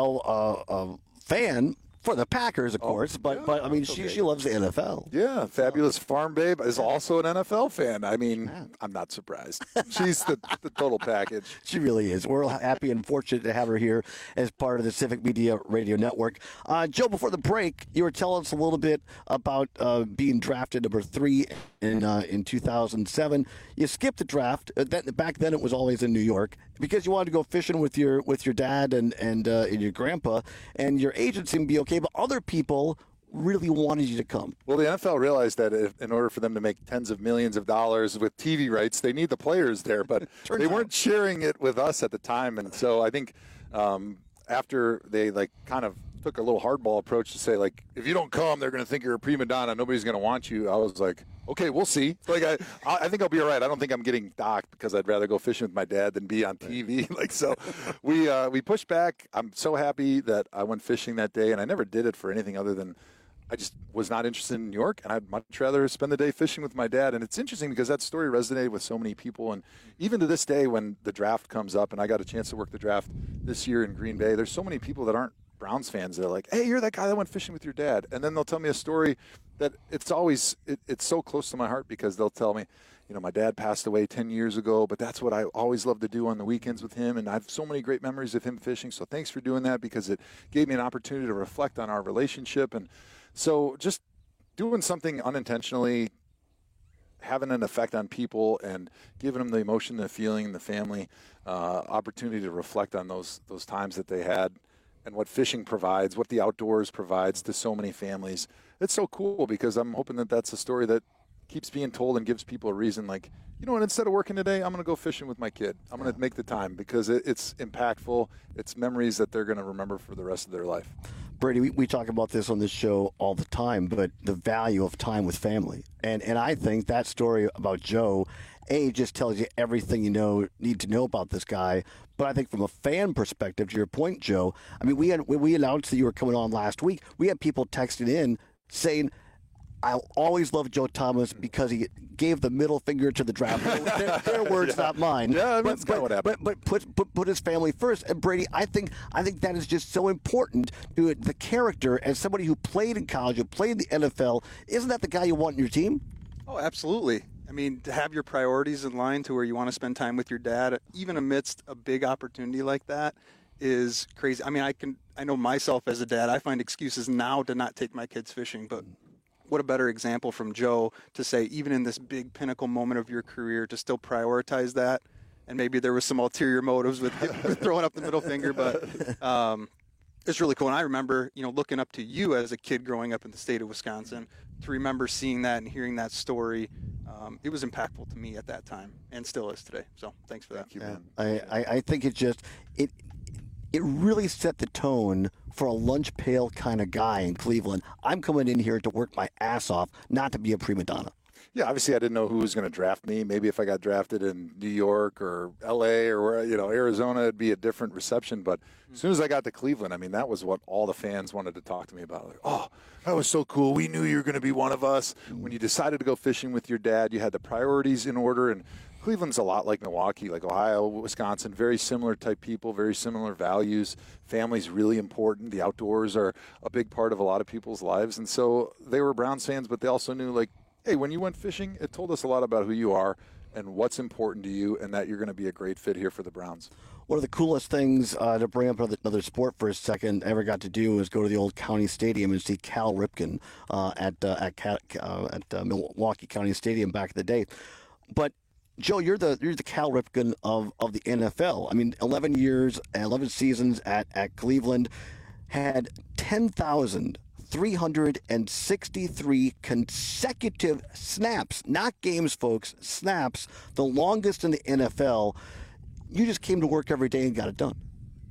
NFL fan for the Packers, of course. But I mean, she loves the NFL. Yeah, Fabulous Farm Babe is also an NFL fan. I mean, I'm not surprised. She's the total package. She really is. We're happy and fortunate to have her here as part of the Civic Media Radio Network. Joe, before the break, you were telling us a little bit about being drafted number 3 in 2007. You skipped the draft. Back then, it was always in New York because you wanted to go fishing with your dad and your grandpa, and your agent seemed to be okay, but other people really wanted you to come. Well, the NFL realized that in order for them to make tens of millions of dollars with TV rights, they need the players there, but they weren't sharing it with us at the time. And so I think after they kind of took a little hardball approach to say, if you don't come, they're going to think you're a prima donna. Nobody's going to want you. I was like, okay, we'll see. I think I'll be all right. I don't think I'm getting docked because I'd rather go fishing with my dad than be on TV. So we pushed back. I'm so happy that I went fishing that day, and I never did it for anything other than I just was not interested in New York, and I'd much rather spend the day fishing with my dad. And it's interesting because that story resonated with so many people. And even to this day, when the draft comes up, and I got a chance to work the draft this year in Green Bay, there's so many people that aren't Browns fans that are like, hey, you're that guy that went fishing with your dad. And then they'll tell me a story that it's so close to my heart because they'll tell me, my dad passed away 10 years ago, but that's what I always loved to do on the weekends with him. And I have so many great memories of him fishing. So thanks for doing that because it gave me an opportunity to reflect on our relationship. And so just doing something unintentionally, having an effect on people and giving them the emotion, the feeling, the family, opportunity to reflect on those times that they had and what fishing provides, what the outdoors provides to so many families. It's so cool because I'm hoping that that's a story that keeps being told and gives people a reason what, instead of working today, I'm going to go fishing with my kid. I'm going to make the time because it's impactful. It's memories that they're going to remember for the rest of their life. Brady, we talk about this on this show all the time, but the value of time with family. And I think that story about Joe, just tells you everything you need to know about this guy. But I think from a fan perspective, to your point, Joe, I mean, when we announced that you were coming on last week, we had people texting in saying, I'll always love Joe Thomas because he gave the middle finger to the draft. Their words, not mine. Yeah, I mean, that's kind of what happened. But put his family first. And Brady, I think that is just so important to the character as somebody who played in college, who played in the NFL. Isn't that the guy you want in your team? Oh, absolutely. I mean, to have your priorities in line to where you want to spend time with your dad, even amidst a big opportunity like that, is crazy. I mean, I know myself as a dad, I find excuses now to not take my kids fishing, but what a better example from Joe to say, even in this big pinnacle moment of your career, to still prioritize that. And maybe there was some ulterior motives with throwing up the middle finger, but it's really cool. And I remember, looking up to you as a kid growing up in the state of Wisconsin, to remember seeing that and hearing that story. It was impactful to me at that time and still is today. So thanks for that. Thank you, man. I think it really set the tone for a lunch pail kind of guy in Cleveland. I'm coming in here to work my ass off, not to be a prima donna. Yeah, obviously I didn't know who was going to draft me. Maybe if I got drafted in New York or L.A. or Arizona, it'd be a different reception. But as soon as I got to Cleveland, I mean, that was what all the fans wanted to talk to me about. Like, oh, that was so cool. We knew you were going to be one of us. When you decided to go fishing with your dad, you had the priorities in order. And Cleveland's a lot like Milwaukee, like Ohio, Wisconsin, very similar type people, very similar values. Family's really important. The outdoors are a big part of a lot of people's lives. And so they were Browns fans, but they also knew, like, hey, when you went fishing, it told us a lot about who you are and what's important to you and that you're going to be a great fit here for the Browns. One of the coolest things to bring up another sport for a second I ever got to do was go to the old county stadium and see Cal Ripken at Milwaukee County Stadium back in the day. But Joe, you're the Cal Ripken of the NFL. I mean, 11 years, 11 seasons at Cleveland, had 10,363 consecutive snaps, not games, folks, snaps, the longest in the NFL. You just came to work every day and got it done.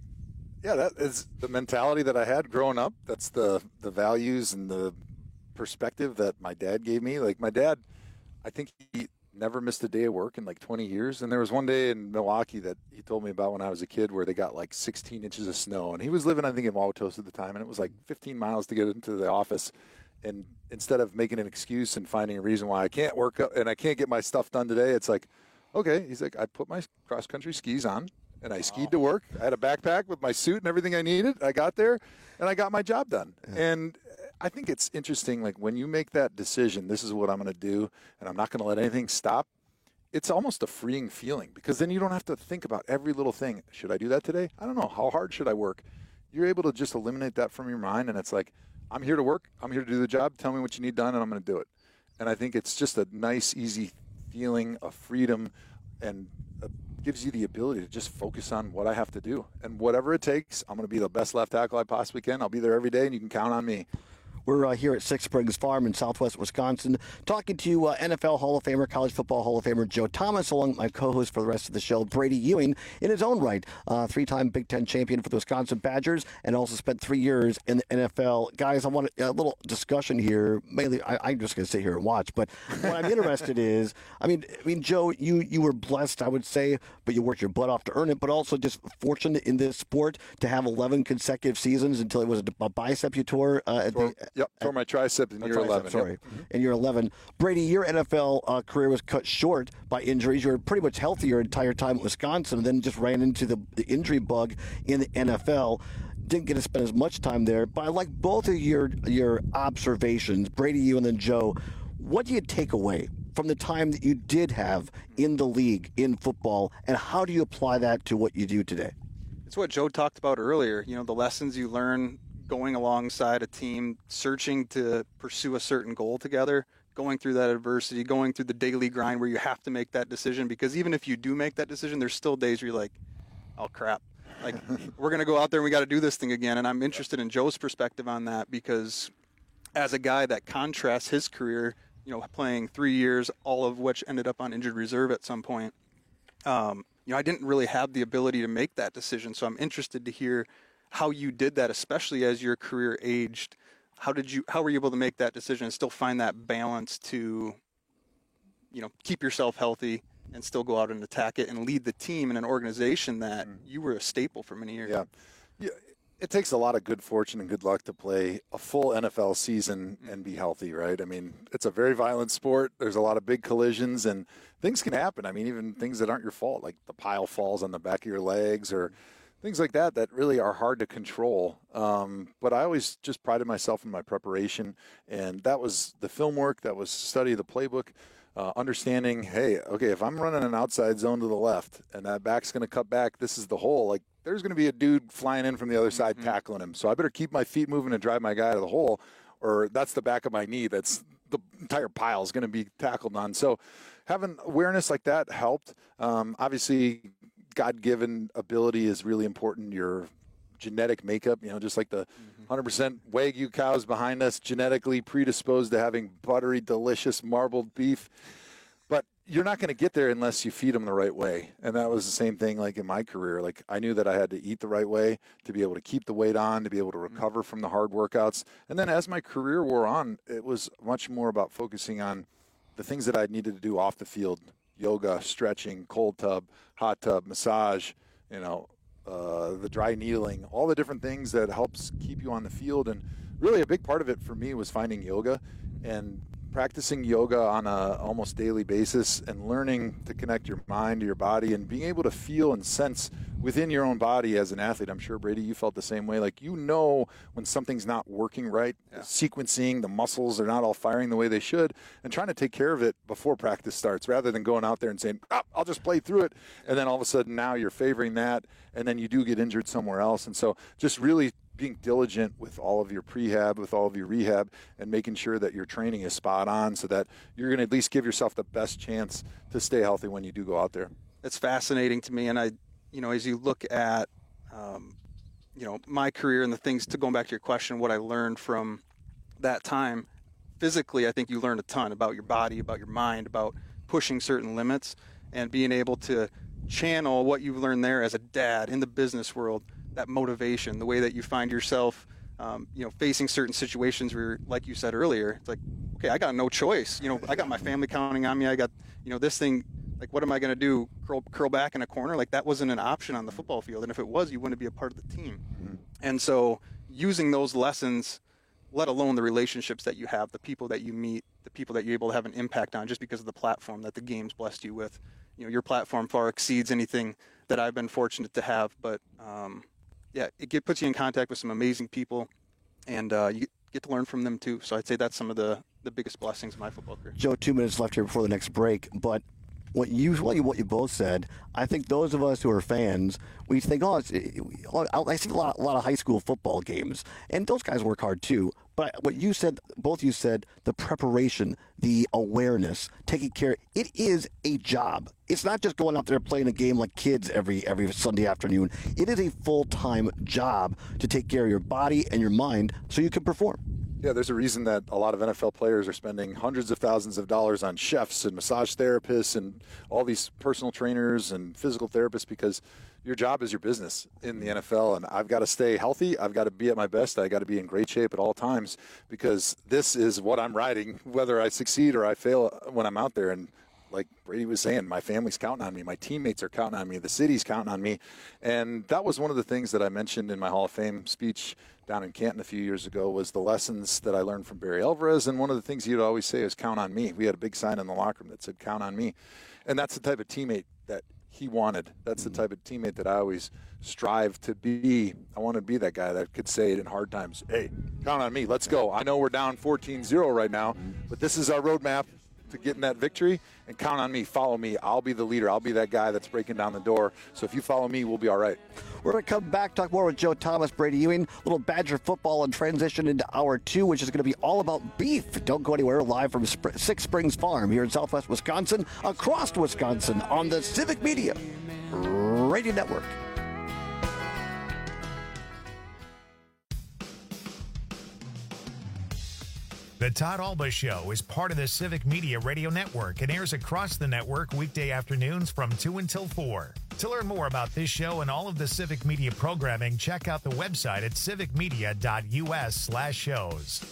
Yeah, that is the mentality that I had growing up. That's the values and the perspective that my dad gave me. Like, my dad, I think he never missed a day of work in like 20 years. And there was one day in Milwaukee that he told me about when I was a kid where they got like 16 inches of snow. And he was living, I think, in Wauwatosa at the time. And it was like 15 miles to get into the office. And instead of making an excuse and finding a reason why I can't work and I can't get my stuff done today, it's like, okay. He's like, I put my cross-country skis on and I skied to work. I had a backpack with my suit and everything I needed. I got there and I got my job done. Yeah. And I think it's interesting, like, when you make that decision, this is what I'm going to do, and I'm not going to let anything stop, it's almost a freeing feeling because then you don't have to think about every little thing. Should I do that today? I don't know. How hard should I work? You're able to just eliminate that from your mind, and it's like, I'm here to work. I'm here to do the job. Tell me what you need done, and I'm going to do it. And I think it's just a nice, easy feeling of freedom and gives you the ability to just focus on what I have to do. And whatever it takes, I'm going to be the best left tackle I possibly can. I'll be there every day, and you can count on me. We're here at Six Springs Farm in southwest Wisconsin talking to NFL Hall of Famer, College Football Hall of Famer Joe Thomas, along with my co-host for the rest of the show, Brady Ewing, in his own right, three-time Big Ten champion for the Wisconsin Badgers and also spent 3 years in the NFL. Guys, I want a little discussion here. Mainly, I'm just going to sit here and watch, but what I'm interested is, I mean, Joe, you were blessed, I would say, but you worked your butt off to earn it, but also just fortunate in this sport to have 11 consecutive seasons until it was a bicep you tore tore my tricep in year 11. Sorry, in year 11. Brady, your NFL career was cut short by injuries. You were pretty much healthy your entire time at Wisconsin, and then just ran into the injury bug in the NFL. Didn't get to spend as much time there, but I like both of your observations, Brady, you, and then Joe. What do you take away from the time that you did have in the league in football, and how do you apply that to what you do today? It's what Joe talked about earlier. The lessons you learn going alongside a team, searching to pursue a certain goal together, going through that adversity, going through the daily grind where you have to make that decision, because even if you do make that decision, there's still days where you're like, oh crap, like we're going to go out there and we got to do this thing again. And I'm interested in Joe's perspective on that, because as a guy that contrasts his career, playing 3 years, all of which ended up on injured reserve at some point, I didn't really have the ability to make that decision. So I'm interested to hear how you did that, especially as your career aged. How were you able to make that decision and still find that balance to, keep yourself healthy and still go out and attack it and lead the team in an organization that you were a staple for many years? Yeah. it takes a lot of good fortune and good luck to play a full NFL season and be healthy, right? I mean, it's a very violent sport. There's a lot of big collisions, and things can happen. I mean, even things that aren't your fault, like the pile falls on the back of your legs or things like that really are hard to control. But I always just prided myself in my preparation, and that was the film work, that was study of the playbook, understanding, hey, okay, if I'm running an outside zone to the left and that back's going to cut back, this is the hole. Like, there's going to be a dude flying in from the other side tackling him. So I better keep my feet moving and drive my guy to the hole, or that's the back of my knee. That's the entire pile is going to be tackled on. So having awareness like that helped. Obviously, God-given ability is really important. Your genetic makeup, just like the 100% Wagyu cows behind us, genetically predisposed to having buttery, delicious marbled beef. But you're not going to get there unless you feed them the right way. And that was the same thing like in my career. Like, I knew that I had to eat the right way to be able to keep the weight on, to be able to recover from the hard workouts. And then as my career wore on, it was much more about focusing on the things that I needed to do off the field: yoga, stretching, cold tub, hot tub, massage, the dry needling, all the different things that helps keep you on the field. And really a big part of it for me was finding yoga and practicing yoga on a almost daily basis and learning to connect your mind to your body and being able to feel and sense within your own body as an athlete. I'm sure, Brady, you felt the same way. Like, when something's not working right, sequencing, the muscles are not all firing the way they should, and trying to take care of it before practice starts rather than going out there and saying, I'll just play through it. And then all of a sudden now you're favoring that, and then you do get injured somewhere else. And so just really being diligent with all of your prehab, with all of your rehab, and making sure that your training is spot on so that you're going to at least give yourself the best chance to stay healthy when you do go out there. It's fascinating to me. And as you look at, my career and the things, to going back to your question, what I learned from that time, physically, I think you learn a ton about your body, about your mind, about pushing certain limits, and being able to channel what you've learned there as a dad in the business world, that motivation, the way that you find yourself, facing certain situations where, like you said earlier, it's like, okay, I got no choice. I got my family counting on me. I got, this thing, like, what am I going to do? Curl back in a corner? Like, that wasn't an option on the football field. And if it was, you wouldn't be a part of the team. Mm-hmm. And so using those lessons, let alone the relationships that you have, the people that you meet, the people that you're able to have an impact on just because of the platform that the game's blessed you with. Your platform far exceeds anything that I've been fortunate to have. But, it puts you in contact with some amazing people, and you get to learn from them too. So I'd say that's some of the biggest blessings of my football career. Joe, 2 minutes left here before the next break, but what you both said, I think those of us who are fans, we think, I see a lot of high school football games, and those guys work hard too. But what you said, both you said, the preparation, the awareness, taking care, it is a job. It's not just going out there playing a game like kids every Sunday afternoon. It is a full-time job to take care of your body and your mind so you can perform. Yeah, there's a reason that a lot of NFL players are spending hundreds of thousands of dollars on chefs and massage therapists and all these personal trainers and physical therapists, because your job is your business in the NFL. And I've got to stay healthy. I've got to be at my best. I got to be in great shape at all times, because this is what I'm riding, whether I succeed or I fail when I'm out there. And like Brady was saying, my family's counting on me. My teammates are counting on me. The city's counting on me. And that was one of the things that I mentioned in my Hall of Fame speech down in Canton a few years ago, was the lessons that I learned from Barry Alvarez. And one of the things he'd always say is, count on me. We had a big sign in the locker room that said, count on me. And that's the type of teammate that he wanted. That's the type of teammate that I always strive to be. I want to be that guy that could say it in hard times. Hey, count on me. Let's go. I know we're down 14-0 right now, but this is our roadmap to getting that victory, and count on me. Follow me. I'll be the leader. I'll be that guy that's breaking down the door. So if you follow me, we'll be all right. We're going to come back, talk more with Joe Thomas, Brady Ewing, little Badger football, and transition into hour 2, which is going to be all about beef. Don't go anywhere. Live from Six Springs Farm here in Southwest Wisconsin, across Wisconsin, on the Civic Media Radio Network. The Todd Alba Show is part of the Civic Media Radio Network and airs across the network weekday afternoons from 2 until 4. To learn more about this show and all of the Civic Media programming, check out the website at civicmedia.us/shows.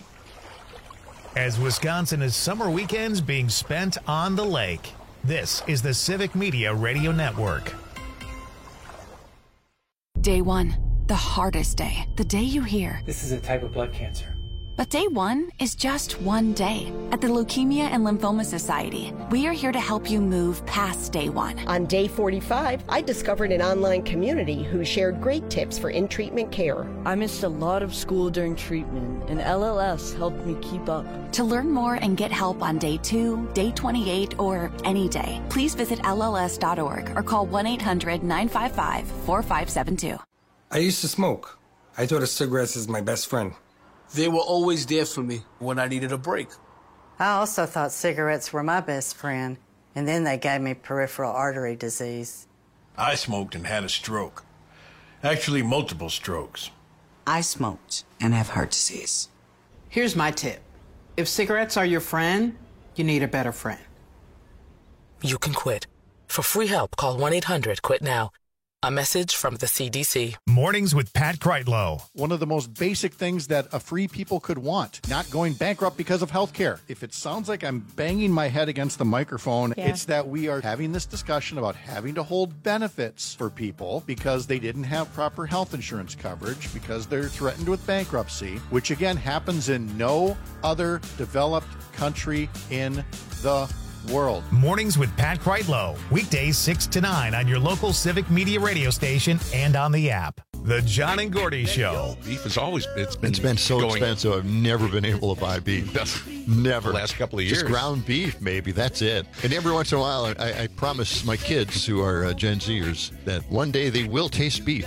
As Wisconsin is summer weekends being spent on the lake, this is the Civic Media Radio Network. Day 1. The hardest day, the day you hear, "This is a type of blood cancer." But day one is just one day. At the Leukemia and Lymphoma Society, we are here to help you move past day one. On day 45, I discovered an online community who shared great tips for in-treatment care. I missed a lot of school during treatment, and LLS helped me keep up. To learn more and get help on day 2, day 28, or any day, please visit LLS.org or call 1-800-955-4572. I used to smoke. I thought of cigarettes as my best friend. They were always there for me when I needed a break. I also thought cigarettes were my best friend, and then they gave me peripheral artery disease. I smoked and had a stroke. Actually, multiple strokes. I smoked and have heart disease. Here's my tip. If cigarettes are your friend, you need a better friend. You can quit. For free help, call 1-800-QUIT-NOW. A message from the CDC. Mornings with Pat Kreitlow. One of the most basic things that a free people could want, not going bankrupt because of health care. If it sounds like I'm banging my head against the microphone, it's that we are having this discussion about having to hold benefits for people because they didn't have proper health insurance coverage, because they're threatened with bankruptcy, which again happens in no other developed country in the world. Mornings with Pat Kreitlow. Weekdays 6 to 9 on your local Civic Media radio station and on the app. The John and Gordy Show. Beef is always, it's been so expensive. I've never been able to buy beef. Never. The last couple of years. Just ground beef, maybe. That's it. And every once in a while, I promise my kids who are Gen Zers that one day they will taste beef.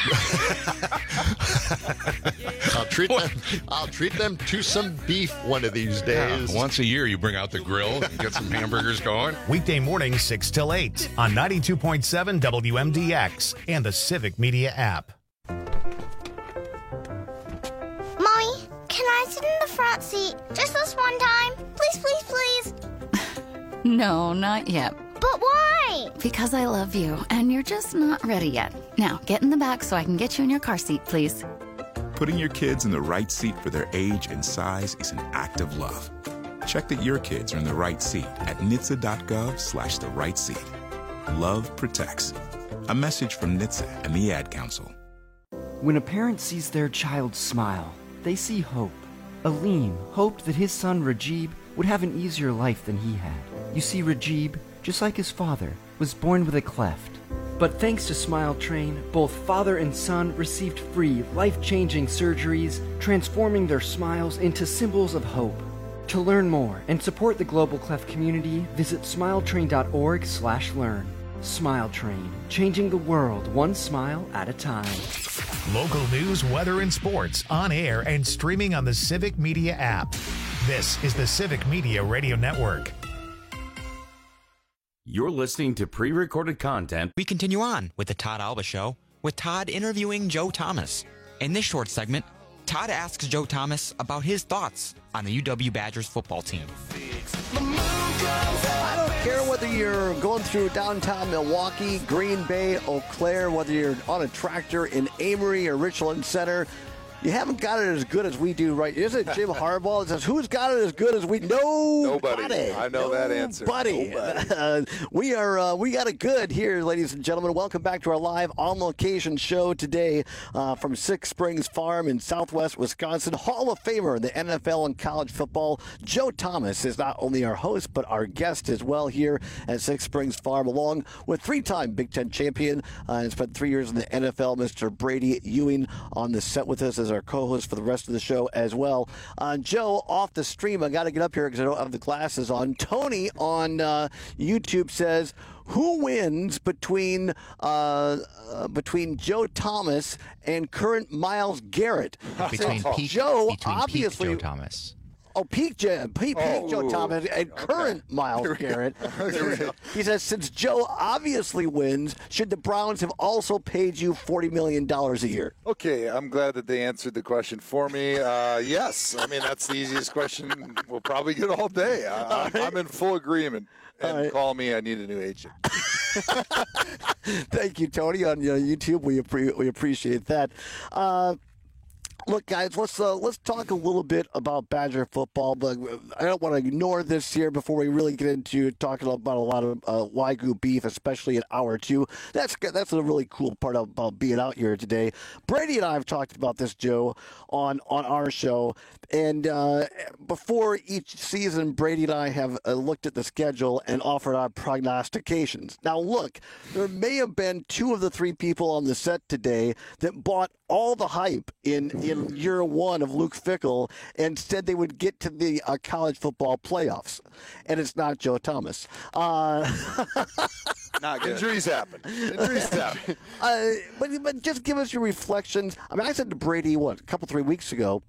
I'll treat them to some beef one of these days. Yeah, once a year, you bring out the grill and get some hamburgers going. Weekday mornings 6 till 8 on 92.7 WMDX and the Civic Media app. Mommy, can I sit in the front seat just this one time? Please, please, please. No, not yet. But why? Because I love you, and you're just not ready yet. Now, get in the back so I can get you in your car seat, please. Putting your kids in the right seat for their age and size is an act of love. Check that your kids are in the right seat at NHTSA.gov/the right seat. Love protects. A message from NHTSA and the Ad Council. When a parent sees their child smile, they see hope. Aleem hoped that his son Rajib would have an easier life than he had. You see, Rajib, just like his father, was born with a cleft. But thanks to Smile Train, both father and son received free, life-changing surgeries, transforming their smiles into symbols of hope. To learn more and support the Global Cleft community, visit smiletrain.org/learn. Smile Train, changing the world one smile at a time. Local news, weather, and sports on air and streaming on the Civic Media app. This is the Civic Media Radio Network. You're listening to pre-recorded content. We continue on with the Todd Alba Show with Todd interviewing Joe Thomas. In this short segment, Todd asks Joe Thomas about his thoughts on the UW Badgers football team. I don't care whether you're going through downtown Milwaukee, Green Bay, Eau Claire, whether you're on a tractor in Amory or Richland Center. You haven't got it as good as we do, right? Isn't it Jim Harbaugh that says, who's got it as good as we? Nobody. I know that answer. Nobody. We got it good here, ladies and gentlemen. Welcome back to our live on-location show today from Six Springs Farm in southwest Wisconsin. Hall of Famer in the NFL and college football, Joe Thomas, is not only our host, but our guest as well here at Six Springs Farm, along with three-time Big Ten champion and spent 3 years in the NFL, Mr. Brady Ewing, on the set with us as our co-host for the rest of the show as well. Joe, off the stream, I got to get up here because I don't have the glasses on. Tony on YouTube says, who wins between Joe Thomas and current Myles Garrett? Between peak Joe Thomas. Oh, peak Joe Thomas and current Myles Garrett. He says, since Joe obviously wins, should the Browns have also paid you $40 million a year? Okay, I'm glad that they answered the question for me. Yes. I mean, that's the easiest question we'll probably get all day. I'm in full agreement. And call me. I need a new agent. Thank you, Tony, on YouTube. We appreciate that. Look, guys, let's talk a little bit about Badger football, but I don't want to ignore this here before we really get into talking about a lot of Wagyu beef, especially in hour 2. That's a really cool part about being out here today. Brady and I have talked about this, Joe, on our show, and before each season, Brady and I have looked at the schedule and offered our prognostications. Now, look, there may have been 2 of the 3 people on the set today that bought all the hype in year 1 of Luke Fickell and said they would get to the college football playoffs. And it's not Joe Thomas. Not good. Injuries happen. But just give us your reflections. I mean, I said to Brady, a couple, 3 weeks ago,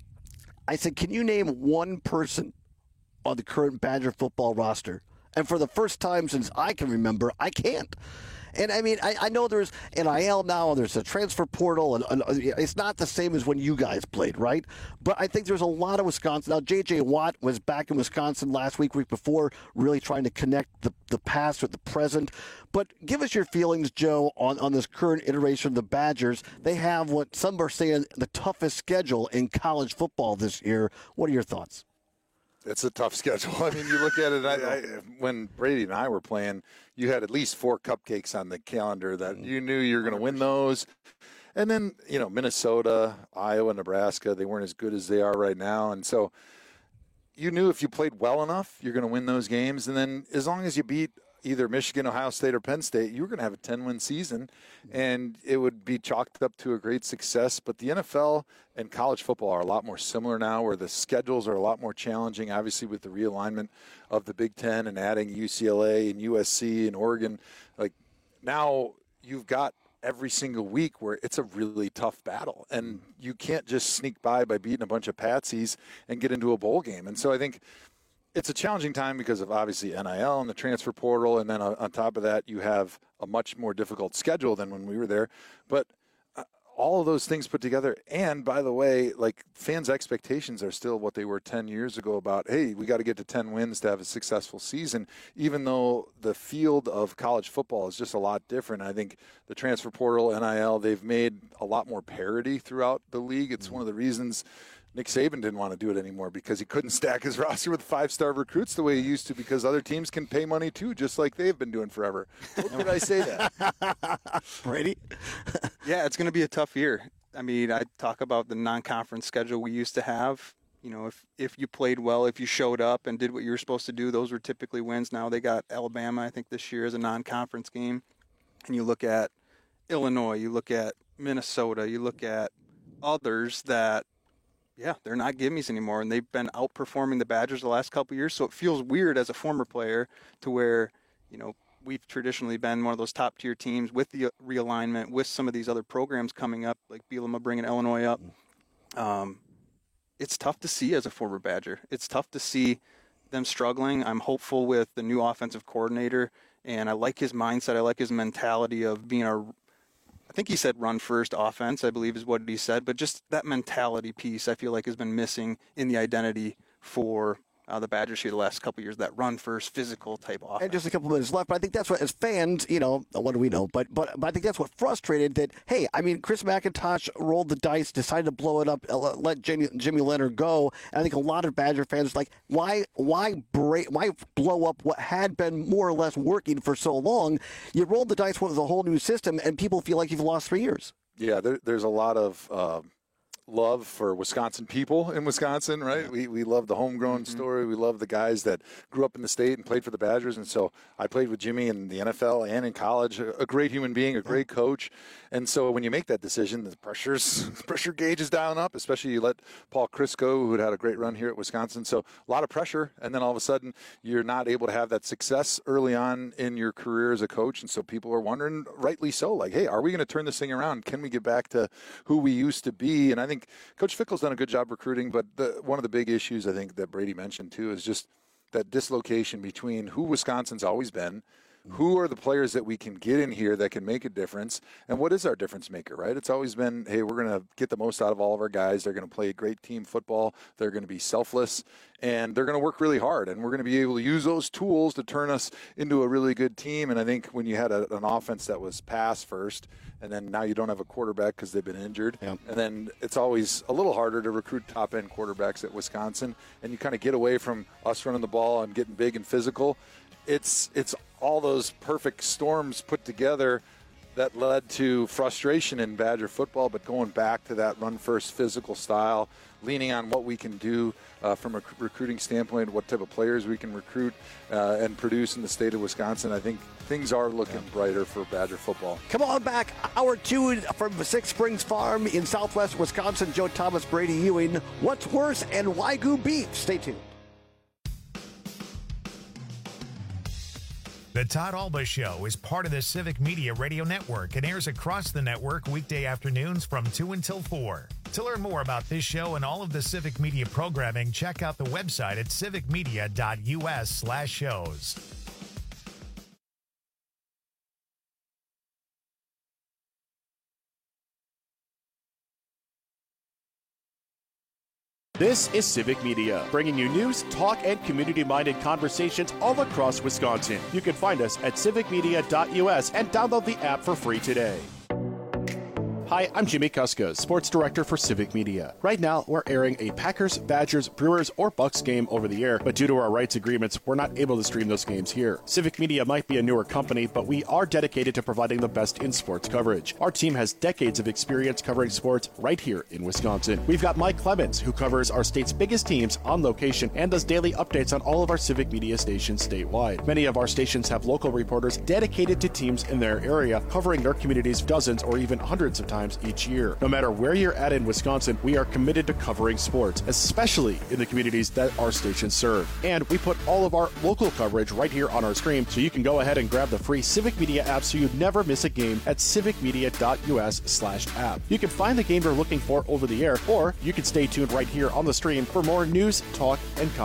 I said, can you name one person on the current Badger football roster? And for the first time since I can remember, I can't. And, I mean, I know there's NIL now, and there's a transfer portal, and it's not the same as when you guys played, right? But I think there's a lot of Wisconsin. Now, J.J. Watt was back in Wisconsin last week before, really trying to connect the past with the present. But give us your feelings, Joe, on this current iteration of the Badgers. They have what some are saying the toughest schedule in college football this year. What are your thoughts? It's a tough schedule. I mean, you look at it, when Brady and I were playing, you had at least 4 cupcakes on the calendar that you knew you were going to win those. And then, Minnesota, Iowa, Nebraska, they weren't as good as they are right now. And so you knew if you played well enough, you're going to win those games. And then as long as you beat either Michigan, Ohio State, or Penn State, you were going to have a 10-win season, and it would be chalked up to a great success. But the NFL and college football are a lot more similar now, where the schedules are a lot more challenging, obviously with the realignment of the Big Ten and adding UCLA and USC and Oregon. Like, now you've got every single week where it's a really tough battle, and you can't just sneak by beating a bunch of patsies and get into a bowl game. And so I think it's a challenging time because of obviously NIL and the transfer portal, and then on top of that, you have a much more difficult schedule than when we were there. But all of those things put together, and by the way, like, fans' expectations are still what they were 10 years ago about, hey, we got to get to 10 wins to have a successful season, even though the field of college football is just a lot different. I think the transfer portal, NIL, they've made a lot more parity throughout the league. It's one of the reasons Nick Saban didn't want to do it anymore, because he couldn't stack his roster with 5-star recruits the way he used to, because other teams can pay money too, just like they've been doing forever. What did I say that? Brady? Yeah, it's going to be a tough year. I mean, I talk about the non-conference schedule we used to have. If you played well, if you showed up and did what you were supposed to do, those were typically wins. Now they got Alabama, I think, this year as a non-conference game. And you look at Illinois, you look at Minnesota, you look at others that, yeah, they're not gimmies anymore, and they've been outperforming the Badgers the last couple of years. So it feels weird as a former player to where, we've traditionally been one of those top-tier teams with the realignment, with some of these other programs coming up, like Bielema bringing Illinois up. It's tough to see as a former Badger. It's tough to see them struggling. I'm hopeful with the new offensive coordinator, and I like his mindset. I like his mentality of being I think he said run-first offense, I believe is what he said. But just that mentality piece, I feel like, has been missing in the identity for the Badgers here the last couple of years, that run-first, physical type offense. And just a couple minutes left, but I think that's what, as fans, what do we know? But I think that's what frustrated that, hey, I mean, Chris McIntosh rolled the dice, decided to blow it up, let Jimmy Leonard go. And I think a lot of Badger fans are like, why blow up what had been more or less working for so long? You rolled the dice with a whole new system, and people feel like you've lost 3 years. Yeah, there's a lot of love for Wisconsin people in Wisconsin, right? Yeah. We love the homegrown story. We love the guys that grew up in the state and played for the Badgers. And so I played with Jimmy in the NFL and in college, a great human being, a great coach. And so when you make that decision, the pressure gauge is dialing up, especially you let Paul Crisco, who had a great run here at Wisconsin. So a lot of pressure. And then all of a sudden you're not able to have that success early on in your career as a coach. And so people are wondering, rightly so, like, hey, are we going to turn this thing around? Can we get back to who we used to be? And I think Coach Fickell's done a good job recruiting, but one of the big issues I think that Brady mentioned too is just that dislocation between who Wisconsin's always been, who are the players that we can get in here that can make a difference, and what is our difference maker, right? It's always been, hey, we're going to get the most out of all of our guys. They're going to play great team football. They're going to be selfless, and they're going to work really hard, and we're going to be able to use those tools to turn us into a really good team. And I think when you had an offense that was pass first, and then now you don't have a quarterback because they've been injured, and then it's always a little harder to recruit top-end quarterbacks at Wisconsin, and you kind of get away from us running the ball and getting big and physical. It's all those perfect storms put together that led to frustration in Badger football, but going back to that run-first physical style, leaning on what we can do from a recruiting standpoint, what type of players we can recruit and produce in the state of Wisconsin, I think things are looking brighter for Badger football. Come on back. Hour 2 from Six Springs Farm in southwest Wisconsin. Joe Thomas, Brady Ewing. What's worse and Wagyu beef? Stay tuned. The Todd Alba Show is part of the Civic Media Radio Network and airs across the network weekday afternoons from 2 until 4. To learn more about this show and all of the Civic Media programming, check out the website at civicmedia.us/shows. This is Civic Media, bringing you news, talk, and community-minded conversations all across Wisconsin. You can find us at civicmedia.us and download the app for free today. Hi, I'm Jimmy Kuska, Sports Director for Civic Media. Right now, we're airing a Packers, Badgers, Brewers, or Bucks game over the air, but due to our rights agreements, we're not able to stream those games here. Civic Media might be a newer company, but we are dedicated to providing the best in sports coverage. Our team has decades of experience covering sports right here in Wisconsin. We've got Mike Clemens, who covers our state's biggest teams on location and does daily updates on all of our Civic Media stations statewide. Many of our stations have local reporters dedicated to teams in their area, covering their communities dozens or even hundreds of times each year. No matter where you're at in Wisconsin, we are committed to covering sports, especially in the communities that our stations serve. And we put all of our local coverage right here on our stream, so you can go ahead and grab the free Civic Media app so you never miss a game at civicmedia.us/app. You can find the game you're looking for over the air, or you can stay tuned right here on the stream for more news, talk, and